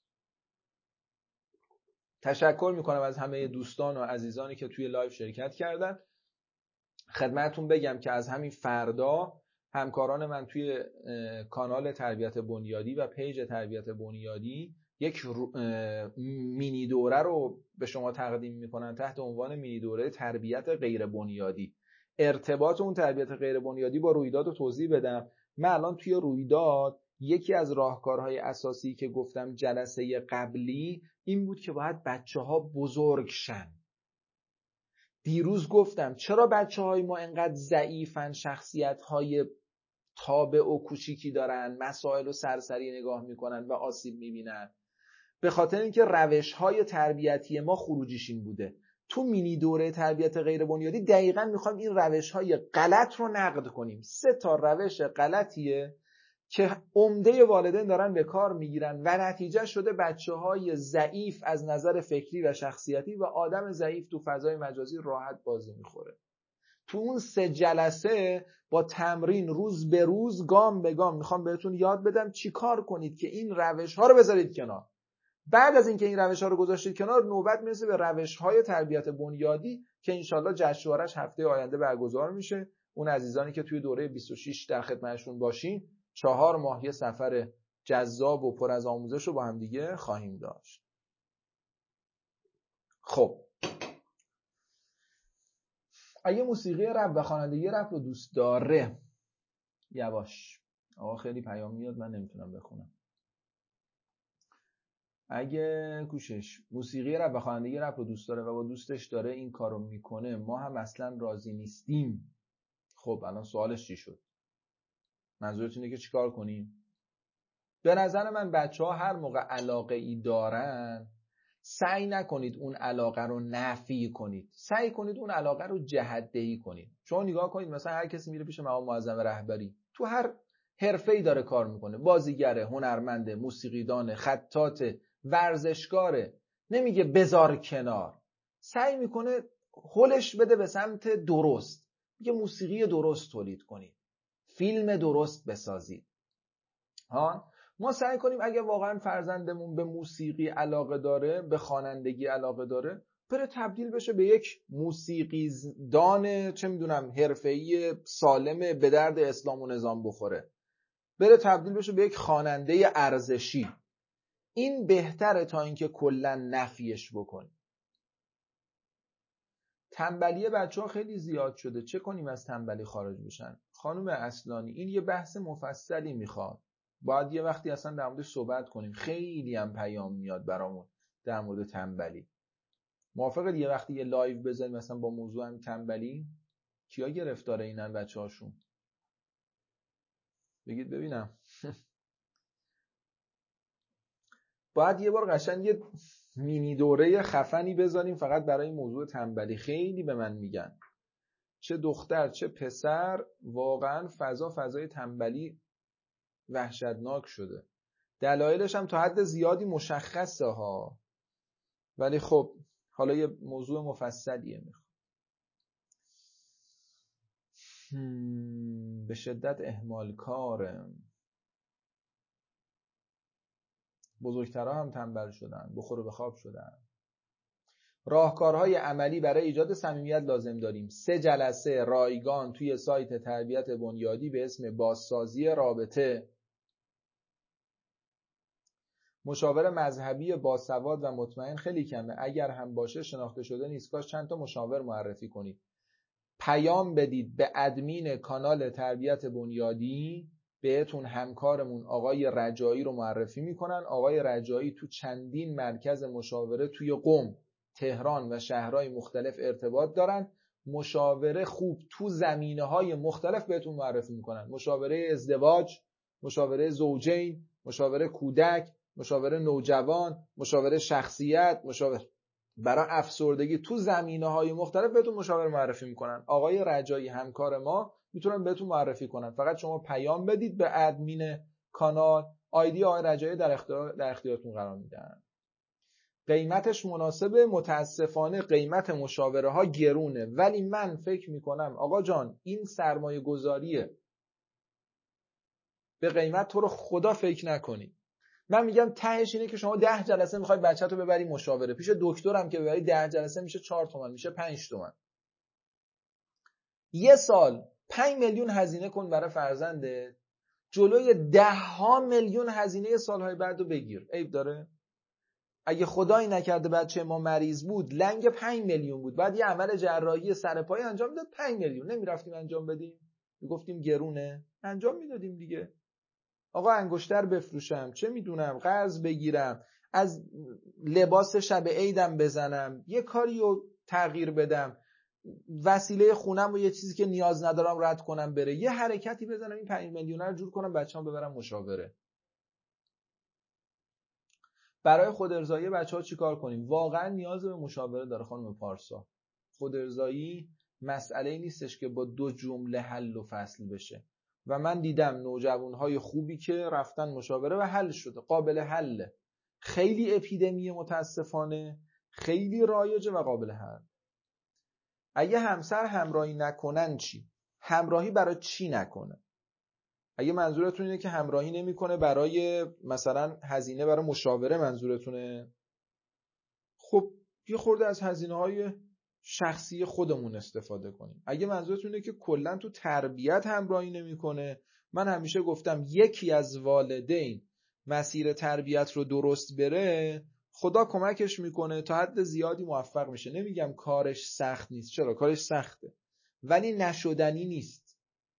S1: تشکر میکنم از همه دوستان و عزیزانی که توی لایو شرکت کردن. خدمتتون بگم که از همین فردا همکاران من توی کانال تربیت بنیادی و پیج تربیت بنیادی یک مینی دوره رو به شما تقدیم میکنن تحت عنوان مینی دوره تربیت غیر بنیادی. ارتباط اون تربیت غیر بنیادی با رویداد رو توضیح بدم. من الان توی رویداد یکی از راهکارهای اساسی که گفتم جلسه قبلی این بود که باید بچه‌ها بزرگ شن. دیروز گفتم چرا بچه‌های ما انقدر ضعیفن، شخصیت‌های تابع و کوچیکی دارن، مسائل رو سرسری نگاه میکنن و آسیب میبینن؟ به خاطر اینکه روش‌های تربیتی ما خروجیش این بوده. تو مینی دوره تربیت غیر بنیادی دقیقاً میخوایم این روش‌های غلط رو نقد کنیم. 3 تا روش غلطیه که عمده والدین دارن به کار میگیرن و نتیجه شده بچه‌های ضعیف از نظر فکری و شخصیتی و آدم ضعیف تو فضای مجازی راحت بازی میخوره. تو اون 3 جلسه با تمرین روز به روز گام به گام میخوام بهتون یاد بدم چی کار کنید که این روش‌ها رو بذارید کنار. بعد از اینکه این روش‌ها رو گذاشتید کنار، نوبت میرسه به روش‌های تربیت بنیادی که انشالله جشنواره‌اش هفته آینده برگزار میشه. اون عزیزانی که توی دوره 26 در خدمتشون باشین 4 ماه یه سفر جذاب و پر از آموزش رو با هم دیگه خواهیم داشت. خب اگه موسیقی رپ و خوانندگی رپ رو دوست داره، یواش آقا خیلی پیام میاد من نمیتونم بخونم. اگه کوشش موسیقی رپ و خوانندگی رپ رو دوست داره و با دوستش داره این کارو میکنه، ما هم اصلا راضی نیستیم، خب الان سوالش چی شد؟ منظورتونه که چیکار کنیم؟ به نظر من بچه‌ها هر موقع علاقه ای دارن سعی نکنید اون علاقه رو نفی کنید، سعی کنید اون علاقه رو جهت‌دهی کنید. شما نگاه کنید مثلا هر کسی میره پیش مقام معظم رهبری، تو هر حرفه‌ای داره کار میکنه، بازیگره، هنرمنده، موسیقیدانه، خطاطه، ورزشکاره، نمیگه بذار کنار، سعی میکنه هلش بده به سمت درست، میگه موسیقی درست تولید کنید، فیلم درست بسازید. ما سعی کنیم اگه واقعا فرزندمون به موسیقی علاقه داره، به خوانندگی علاقه داره، بره تبدیل بشه به یک موسیقی دان چه میدونم حرفه‌ای سالم به درد اسلام و نظام بخوره، بره تبدیل بشه به یک خواننده ارزشی. این بهتره تا اینکه کلا نفیش بکنیم. تنبلی بچه‌ها خیلی زیاد شده، چه کنیم از تنبلی خارج بشن؟ خانم اصلانی این یه بحث مفصلی میخواد، باید یه وقتی اصلا در موردش صحبت کنیم. خیلی هم پیام میاد برامون در مورد تنبلی. موافقه یه وقتی یه لایو بزنیم مثلا با موضوع هم تنبلی؟ کیا گرفتار اینن بچه‌هاشون؟ بگید ببینم. باید یه بار قشنگ یه مینی دوره خفنی بذاریم فقط برای موضوع تنبلی. خیلی به من میگن چه دختر چه پسر واقعا فضای تنبلی وحشتناک شده. دلایلش هم تا حد زیادی مشخصه ها، ولی خب حالا یه موضوع مفصلیه میخوام. به شدت اهمال کاره. بزرگترها هم تنبل شدن، بخور و بخواب شدن. راهکارهای عملی برای ایجاد صمیمیت لازم داریم. 3 جلسه رایگان توی سایت تربیت بنیادی به اسم بازسازی رابطه. مشاور مذهبی باسواد و مطمئن خیلی کمه، اگر هم باشه شناخته شده نیست، کاش چند تا مشاور معرفی کنید. پیام بدید به ادمین کانال تربیت بنیادی، بهتون همکارمون آقای رجایی رو معرفی میکنن. آقای رجایی تو چندین مرکز مشاوره توی قم، تهران و شهرهای مختلف ارتباط دارن. مشاوره خوب تو زمینه‌های مختلف بهتون معرفی میکنن. مشاوره ازدواج، مشاوره زوجین، مشاوره کودک، مشاوره نوجوان، مشاوره شخصیت، مشاوره برای افسردگی، تو زمینه‌های مختلف بهتون مشاور معرفی میکنن. آقای رجایی همکار ما میتونن بهتون معرفی کنن. فقط شما پیام بدید به ادمین کانال، آیدی آقای رجایی در اختیارتون قرار میدن. قیمتش مناسبه. متاسفانه قیمت مشاوره ها گرونه، ولی من فکر میکنم آقا جان این سرمایه گذاریه، به قیمت تو رو خدا فکر نکنی. من میگم تهش اینه که شما 10 جلسه میخوای بچه‌تو ببری مشاوره، پیش دکترم که ببری 10 جلسه میشه 4 تومن، میشه 5 تومن. یه سال 5 میلیون هزینه کن برای فرزنده، جلوی 10 میلیون هزینه سالهای بعدو بگیر. عیب داره؟ اگه خدایی نکرده بچه ما مریض بود، لنگ 5 میلیون بود، بعد یه عمل جراحی سرپای انجام داد 5 میلیون، نمیرفتیم انجام بدیم؟ میگفتیم گرونه؟ انجام میدادیم دیگه. آقا انگشتر بفروشم، چه میدونم قرض بگیرم، از لباس شب عیدم بزنم، یه کاری رو تغییر بدم، وسیله خونم و یه چیزی که نیاز ندارم رد کنم بره، یه حرکتی بزنم این 5 میلیون رو جور کنم بچه‌ام ببرم مشاوره. برای خود ارضایی بچه‌ها چیکار کنیم؟ واقعا نیاز به مشاوره داره خانم پارسا. خود ارضایی مسئله نیستش که با 2 جمله حل و فصل بشه. و من دیدم نوجوانهای خوبی که رفتن مشاوره و حل شده، قابل حله. خیلی اپیدمی متاسفانه، خیلی رایجه و قابل حل. اگه همسر همراهی نکنن چی؟ همراهی برای چی نکنه؟ اگه منظورتون اینه که همراهی نمیکنه برای مثلا هزینه برای مشاوره منظورتونه، خب یه خورده از هزینه‌های شخصی خودمون استفاده کنیم. اگه منظورتون اینه که کلا تو تربیت همراهی نمیکنه، من همیشه گفتم یکی از والدین مسیر تربیت رو درست بره، خدا کمکش میکنه تا حد زیادی موفق میشه. نمیگم کارش سخت نیست، چرا کارش سخته، ولی نشدنی نیست.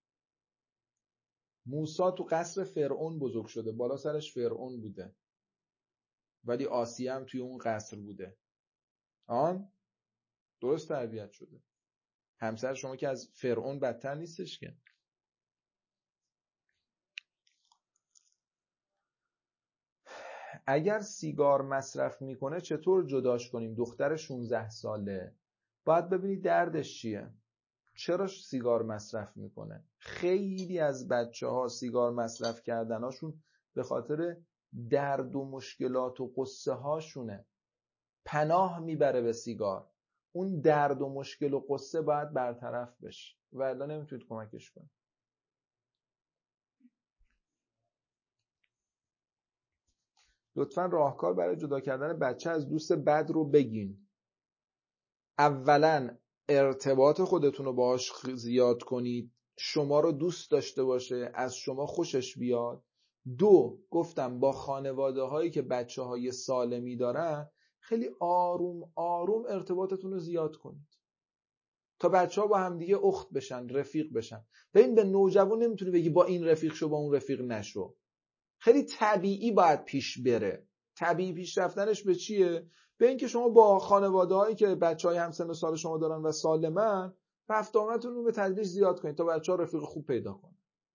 S1: موسی تو قصر فرعون بزرگ شده، بالا سرش فرعون بوده، ولی آسیه هم توی اون قصر بوده. درست تربیت شده. همسر شما که از فرعون بدتر نیستش که. اگر سیگار مصرف میکنه چطور جداش کنیم؟ دختر 16 ساله، باید ببینید دردش چیه، چرا سیگار مصرف میکنه. خیلی از بچه‌ها سیگار مصرف کردناشون به خاطر درد و مشکلات و قصه هاشونه، پناه میبره به سیگار. اون درد و مشکل و قصه باید برطرف بشه و الا نمیتونید کمکش کنید. لطفاً راهکار برای جدا کردن بچه از دوست بد رو بگین. اولاً ارتباط خودتون رو باهاش زیاد کنید، شما رو دوست داشته باشه، از شما خوشش بیاد. 2، گفتم با خانواده هایی که بچه های سالمی دارن خیلی آروم آروم ارتباطتون رو زیاد کنید تا بچه ها با هم دیگه اخت بشن، رفیق بشن. ببین به نوجوان نمیتونی بگی با این رفیق شو با اون رفیق نشو. خیلی طبیعی باید پیش بره. طبیعی پیش رفتنش به چیه؟ به اینکه شما با خانواده هایی که بچهای همسن و سال شما دارن و سالمن رفت آمدتون رو به تدریج زیاد کنید تا بچه ها رفیق خوب پیدا کنن.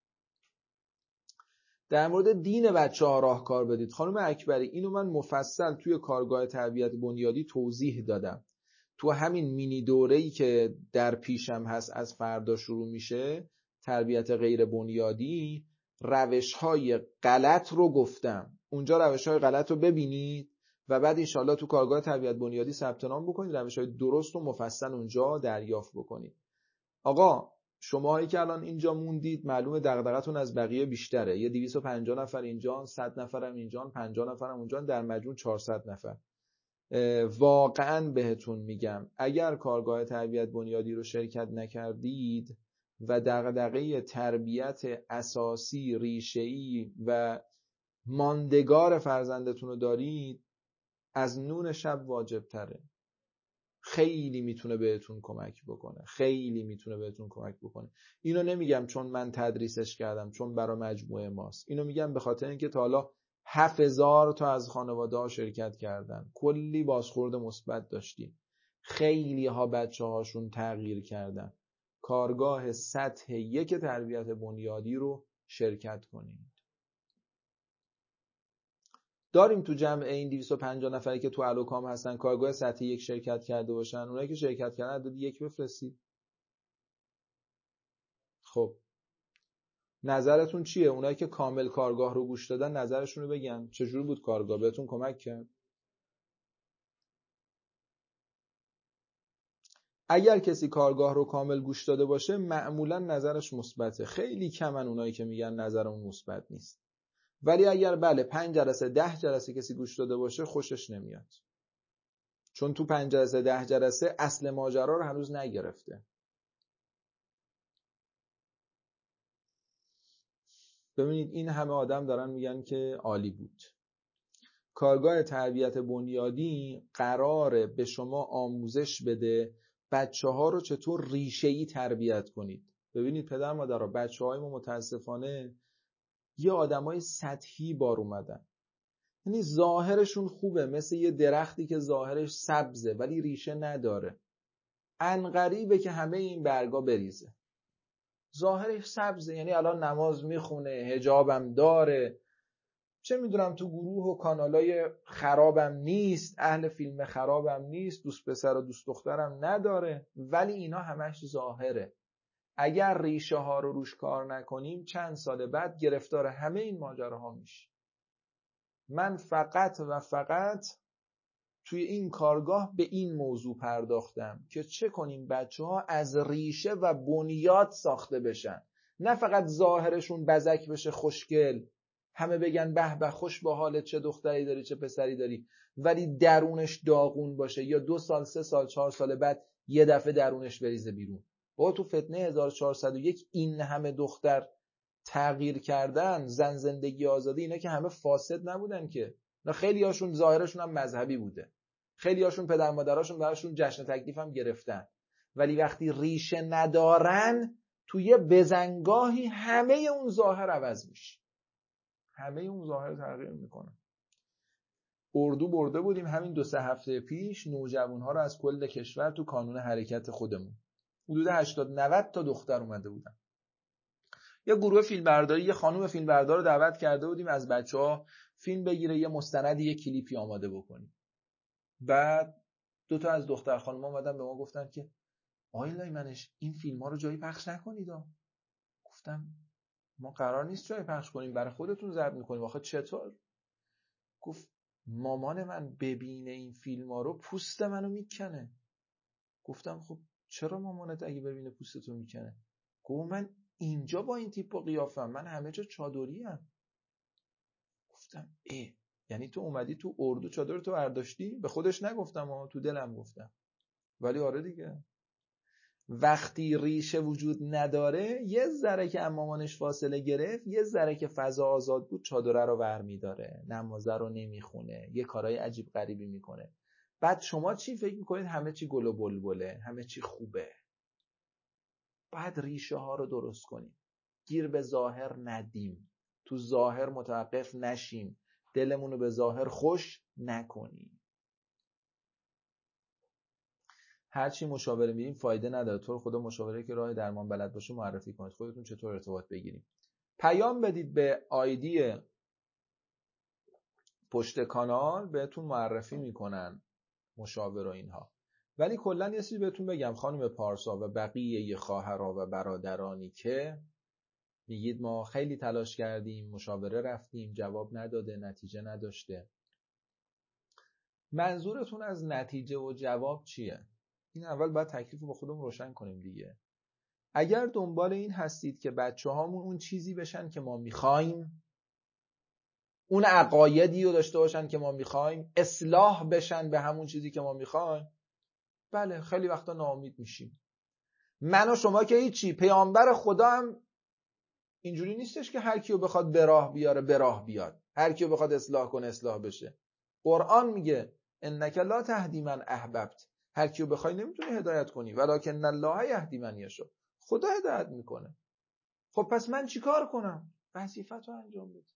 S1: در مورد دین بچه ها راهکار بدید. خانم اکبری، اینو من مفصل توی کارگاه تربیت بنیادی توضیح دادم. تو همین مینی دوره‌ای که در پیشم هست، از فردا شروع میشه، تربیت غیر بنیادی، روش‌های غلط رو گفتم. اونجا روش‌های غلط رو ببینید و بعد انشالله تو کارگاه تربیت بنیادی ثبت نام بکنید، روش‌های درست و مفصل اونجا دریافت بکنید. آقا شماهایی که الان اینجا موندید، معلومه دغدغتون از بقیه بیشتره. یه 250 نفر اینجان، 100 نفرم اینجان، 50 نفرم اونجان، در مجموع 400 نفر. واقعا بهتون میگم اگر کارگاه تربیت بنیادی رو شرکت نکردید و دغدغه تربیت اساسی، ریشه‌ای و ماندگار فرزندتون رو دارید، از نون شب واجب تره. خیلی میتونه بهتون کمک بکنه، خیلی میتونه بهتون کمک بکنه. اینو نمیگم چون من تدریسش کردم، چون برای مجموعه ماست. اینو میگم به خاطر اینکه تا حالا 7000 تا از خانواده ها شرکت کردن، کلی بازخورد مثبت داشتیم، خیلی ها بچه هاشون تغییر کردن. کارگاه سطح 1 تربیت بنیادی رو شرکت کنید. داریم تو جمع این 250 نفری که تو الوکام هستن کارگاه سطح 1 شرکت کرده باشن. اونایی که شرکت کردن عدد 1 بفرستید. خب نظرتون چیه؟ اونایی که کامل کارگاه رو گوش دادن نظرشون رو بگن. چجوری بود کارگاه؟ بهتون کمک کرد؟ اگر کسی کارگاه رو کامل گوش داده باشه معمولا نظرش مثبته. خیلی کمن اونایی که میگن نظرمون مثبت نیست. ولی اگر بله 5 جلسه 10 جلسه کسی گوش داده باشه خوشش نمیاد، چون تو 5 جلسه 10 جلسه اصل ماجرا رو هنوز نگرفته. ببینید این همه آدم دارن میگن که عالی بود. کارگاه تربیت بنیادی قراره به شما آموزش بده بچه ها رو چطور ریشه‌ای تربیت کنید. ببینید پدر مادرها، بچه های ما متاسفانه یه آدمای سطحی بار اومدن. یعنی ظاهرشون خوبه، مثل یه درختی که ظاهرش سبزه ولی ریشه نداره. عنقریبه که همه این برگا بریزه. ظاهرش سبزه، یعنی الان نماز میخونه، حجابم داره، چه میدونم تو گروه و کانالای خرابم نیست، اهل فیلم خرابم نیست، دوست پسر و دوست دخترم نداره، ولی اینا همش ظاهره. اگر ریشه ها رو روش کار نکنیم چند سال بعد گرفتار همه این ماجراها میشه. من فقط و فقط توی این کارگاه به این موضوع پرداختم که چه کنیم بچه‌ها از ریشه و بنیاد ساخته بشن، نه فقط ظاهرشون بزک بشه خوشگل، همه بگن به به خوش با حالت، چه دختری داری چه پسری داری، ولی درونش داغون باشه، یا 2 سال 3 سال 4 سال بعد یه دفعه درونش بریزه بیرون. با تو فتنه 1401 این همه دختر تغییر کردن، زن زندگی آزادی، اینا که همه فاسد نبودن که، نه خیلی هاشون ظاهرشون هم مذهبی بوده، خیلی هاشون پدر مادراشون براشون جشن تکلیف هم گرفتن، ولی وقتی ریشه ندارن توی بزنگاهی همه اون ظاهر عوض میشه، همه اون ظاهر تغییر میکنه. اردو برده بودیم همین 2-3 هفته پیش نوجوانها رو از کل کشور تو کانون حرکت خودمون، حدود 80-90 تا دختر اومده بودن. یه گروه فیلمبرداری، یه خانم فیلمبردار رو دعوت کرده بودیم از بچه‌ها فیلم بگیره، یه مستندی یه کلیپی آماده بکنیم. بعد 2 تا از دختر خانم‌ها اومدن به ما گفتن که آقای لایمنش این فیلم‌ها رو جایی پخش نکنید. گفتم ما قرار نیست جایی پخش کنیم، برای خودتون ضبط می‌کنیم. آخه چطور؟ گفت مامان من ببینه این فیلم‌ها رو پوست منو میکنه. گفتم خب چرا مامانت اگه ببینه پوستتو میکنه؟ گفت من اینجا با این تیپ و قیافم من همه جا چادریم. گفتم یعنی تو اومدی تو اردو چادر تو برداشتی؟ به خودش نگفتم تو دلم گفتم، ولی آره دیگه. وقتی ریشه وجود نداره یه ذره که مامانش فاصله گرفت، یه ذره که فضا آزاد بود، چادره رو برمی‌داره، نمازه رو نمیخونه، یه کارهای عجیب غریبی میکنه. بعد شما چی فکر میکنید؟ همه چی گل و بلبله، همه چی خوبه. بعد ریشه ها رو درست کنیم، گیر به ظاهر ندیم، تو ظاهر متوقف نشیم، دلمون رو به ظاهر خوش نکنیم. هرچی مشاوره میریم فایده نداره. تو رو خدا مشاوره که راه درمان بلد باشه معرفی کنید، خودتون چطور ارتباط بگیریم. پیام بدید به آیدی پشت کانال، بهتون معرفی میکنن مشاور و اینها. ولی کلا یه چیزی بهتون بگم خانم پارسا و بقیه خواهرها و برادرانی که میگید ما خیلی تلاش کردیم، مشاوره رفتیم، جواب نداده، نتیجه نداشته. منظورتون از نتیجه و جواب چیه؟ این اول باید تکلیف رو با خودمون روشن کنیم دیگه. اگر دنبال این هستید که بچه‌هامون اون چیزی بشن که ما میخوایم، اون عقایدی رو داشته باشن که ما میخوایم، اصلاح بشن به همون چیزی که ما میخوایم، بله خیلی وقتا ناامید میشیم. من و شما که هیچی، پیامبر خدا هم اینجوری نیستش که هر کیو بخواد به راه بیاره به راه بیاد، هر کیو بخواد اصلاح کنه اصلاح بشه. قرآن میگه انک لا تهدی من احببت، هر کیو بخوای نمیتونی هدایت کنی، ولکن الله یهدی من یشاء، خدا هدایت میکنه. خب پس من چیکار کنم؟ وظیفتو انجام بده.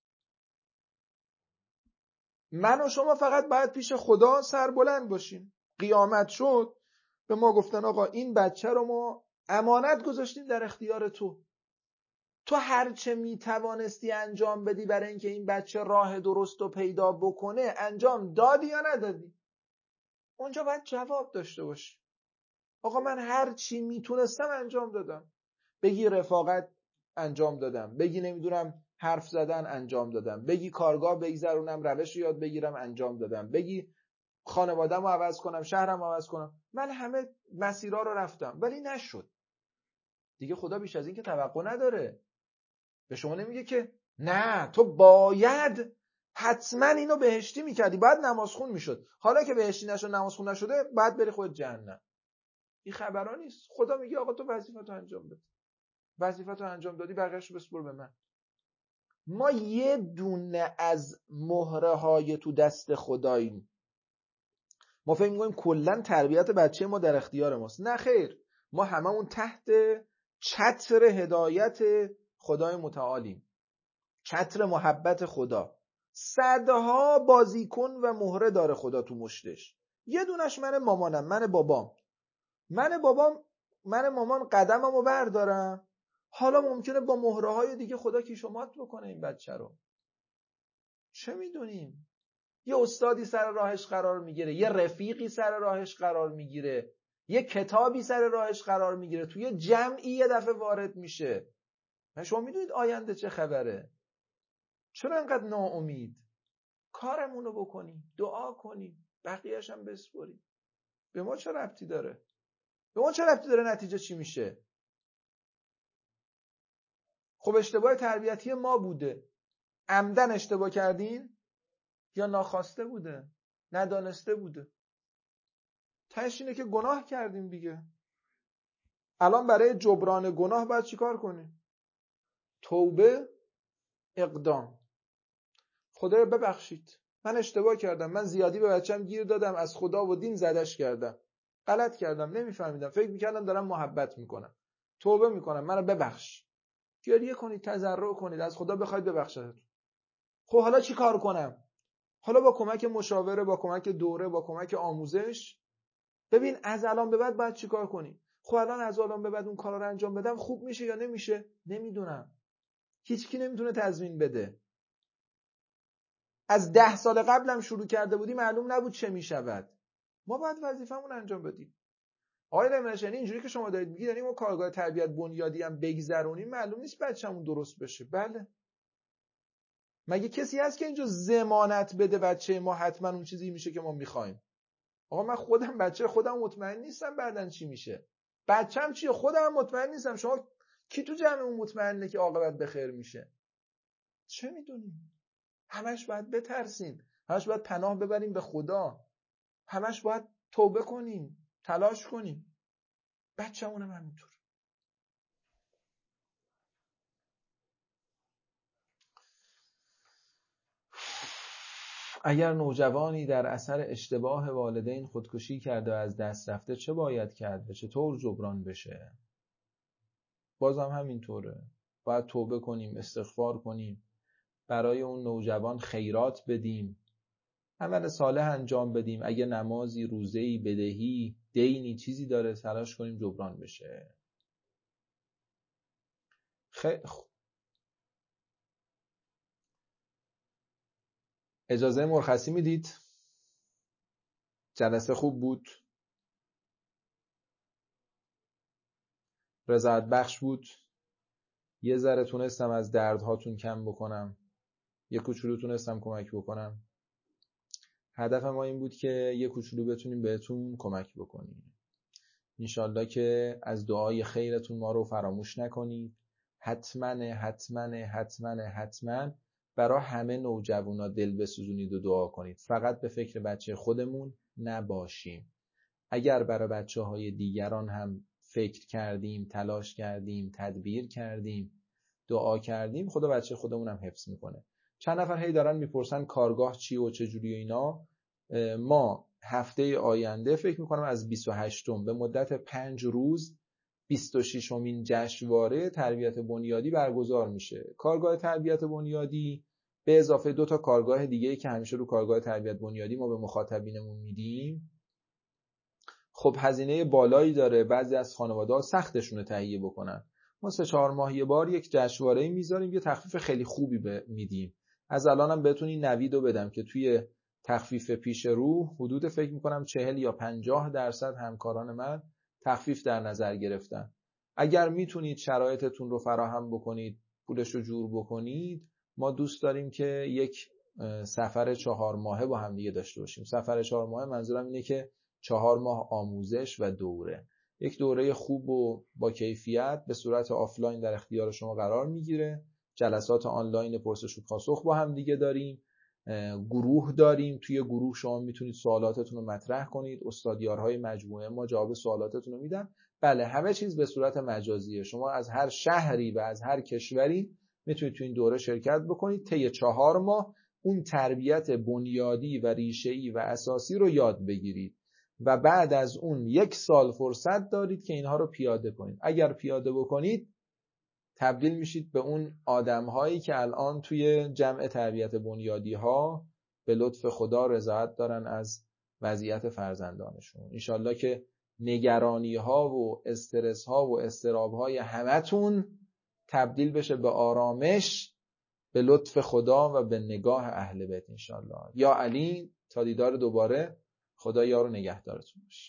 S1: من و شما فقط باید پیش خدا سربلند باشیم. قیامت شد به ما گفتن آقا این بچه رو ما امانت گذاشتیم در اختیار تو هر چه میتوانستی انجام بدی برای اینکه این بچه راه درست رو پیدا بکنه انجام دادی یا ندادی؟ اونجا باید جواب داشته باشی. آقا من هر چی میتونستم انجام دادم. بگی رفاقت انجام دادم، بگی نمیدونم حرف زدن انجام دادم، بگی کارگاه بگذرونم روش رو یاد بگیرم انجام دادم، بگی خانواده‌مو عوض کنم شهرمو عوض کنم، من همه مسیرها رو رفتم ولی نشد. دیگه خدا بیش از این که توقع نداره. به شما نمیگه که نه تو باید حتما اینو بهشتی میکردی، باید نمازخون میشد، حالا که بهشتی نشد نمازخون نشده بعد بری خود جهنم. این خبرها نیست. خدا میگه آقا تو وظیفتو انجام بده، وظیفتو انجام دادی بقیه‌شو بسپر به من. ما یه دونه از مهره های تو دست خداییم. ما فکر می‌کنیم کلا تربیت بچه ما در اختیار ماست. نه خیر، ما هممون تحت چتر هدایت خدای متعالیم، چتر محبت خدا. صدها بازیکن و مهره داره خدا تو مشتش. یه دونش من مامانم، من بابام. من مامان قدممو بردارم، حالا ممکنه با مهره های دیگه خدا کیشومات بکنه این بچه رو. چه میدونیم؟ یه استادی سر راهش قرار میگیره، یه رفیقی سر راهش قرار میگیره، یه کتابی سر راهش قرار میگیره، توی جمعی یه دفعه وارد میشه. شما میدونید آینده چه خبره؟ چرا انقدر ناامید؟ کارمونو بکنیم، دعا کنیم، بقیه‌اش هم بسپریم. به ما چه ربطی داره؟ به ما چه ربطی داره نتیجه چی میشه؟ خب اشتباه تربیتی ما بوده. عمدن اشتباه کردین یا ناخواسته بوده؟ ندانسته بوده؟ تهش اینه که گناه کردیم دیگه. الان برای جبران گناه باید چیکار کنیم؟ توبه، اقدام. خدایا ببخشید، من اشتباه کردم، من زیادی به بچم گیر دادم، از خدا و دین زدش کردم، غلط کردم، نمیفهمیدم، فکر میکردم دارم محبت میکنم، توبه میکنم، منو ببخش. گریه کنید، تضرع کنید، از خدا بخواید ببخشتتون. خب حالا چی کار کنم؟ حالا با کمک مشاوره، با کمک دوره، با کمک آموزش، ببین از الان به بعد باید چی کار کنی. خب الان از الان به بعد اون کارا رو انجام بدم خوب میشه یا نمیشه؟ نمیدونم. هیچکی نمیتونه تضمین بده. از 10 سال قبلم شروع کرده بودی معلوم نبود چه میشود. ما باید وظیفمون انجام بدیم. آقای رمشنی اینجوری که شما دارید میگید یعنی ما کارگاه تربیت بنیادی هم بگذرونیم معلوم نیست بچه‌مون درست بشه. بله. مگه کسی هست که اینجا ضمانت بده بچه ما حتما اون چیزی میشه که ما میخوایم؟ آقا من خودم بچه خودم مطمئن نیستم بعدن چی میشه. بچه‌م چیه؟ خودم مطمئن نیستم. شما کی تو جمعمون مطمئنه که عاقبت به خیر میشه؟ چه میدونیم؟ همش باید بترسیم، همش باید پناه ببریم به خدا، همش باید توبه کنیم، تلاش کنیم. بچه‌مون هم همینطور. اگر نوجوانی در اثر اشتباه والدین خودکشی کرده و از دست رفته چه باید کرد و چطور جبران بشه؟ بازم همینطوره. باید توبه کنیم، استغفار کنیم، برای اون نوجوان خیرات بدیم، عمل صالح انجام بدیم. اگه نمازی، روزه‌ای، بدهی، دینی چیزی داره تلاش کنیم جبران بشه. خیلی خوب. اجازه مرخصی میدید؟ جلسه خوب بود؟ رضایت بخش بود؟ یه ذره تونستم از دردهاتون کم بکنم؟ یه کوچولو تونستم کمک بکنم؟ هدف ما این بود که یه کوچولو بتونیم بهتون کمک بکنیم. انشالله که از دعای خیرتون ما رو فراموش نکنید. حتما برای همه نوجوانا دل بسوزونید و دعا کنید. فقط به فکر بچه خودمون نباشیم. اگر برای بچه‌های دیگران هم فکر کردیم، تلاش کردیم، تدبیر کردیم، دعا کردیم، خدا بچه خودمون هم حفظ میکنه. چند نفر هی دارن میپرسن کارگاه چی و چه جوری و اینا. ما هفته آینده فکر میکنم از 28م به مدت 5 روز 26مین جشنواره تربیت بنیادی برگزار میشه. کارگاه تربیت بنیادی به اضافه 2 تا کارگاه دیگه‌ای که همیشه رو کارگاه تربیت بنیادی ما به مخاطبینمون میدیم، خب هزینه بالایی داره. بعضی از خانواده‌ها سختشونه تهیه بکنن. ما 3-4 ماه یه بار یک جشنواره میذاریم، یه تخفیف خیلی خوبی میدیم. از الانم بهتون این نویدو بدم که توی تخفیف پیش رو حدود فکر میکنم 40 یا 50% همکاران من تخفیف در نظر گرفتن. اگر میتونید شرایطتون رو فراهم بکنید، پولش رو جور بکنید، ما دوست داریم که یک سفر 4 ماهه با هم دیگه داشته باشیم. سفر 4 ماهه منظورم اینه که 4 ماه آموزش و دوره. یک دوره خوب و با کیفیت به صورت آفلاین در اختیار شما قرار میگیره. جلسات آنلاین پرسش و پاسخ با هم دیگه داریم. گروه داریم. توی گروه شما میتونید سوالاتتون رو مطرح کنید. استادیارهای مجموعه ما جواب سوالاتتون رو میدن. بله، همه چیز به صورت مجازیه. شما از هر شهری و از هر کشوری میتونید تو این دوره شرکت بکنید. طی 4 ماه اون تربیت بنیادی و ریشه‌ای و اساسی رو یاد بگیرید و بعد از اون 1 سال فرصت دارید که اینها رو پیاده کنید. اگر پیاده بکنید تبدیل میشید به اون آدم‌هایی که الان توی جمع تربیت بنیادی ها به لطف خدا رضایت دارن از وضعیت فرزندانشون. انشالله که نگرانی ها و استرس ها و اضطراب های همتون تبدیل بشه به آرامش به لطف خدا و به نگاه اهل بیت انشالله. یا علی، تا دیدار دوباره. خدا یار و نگهدارتون باشه.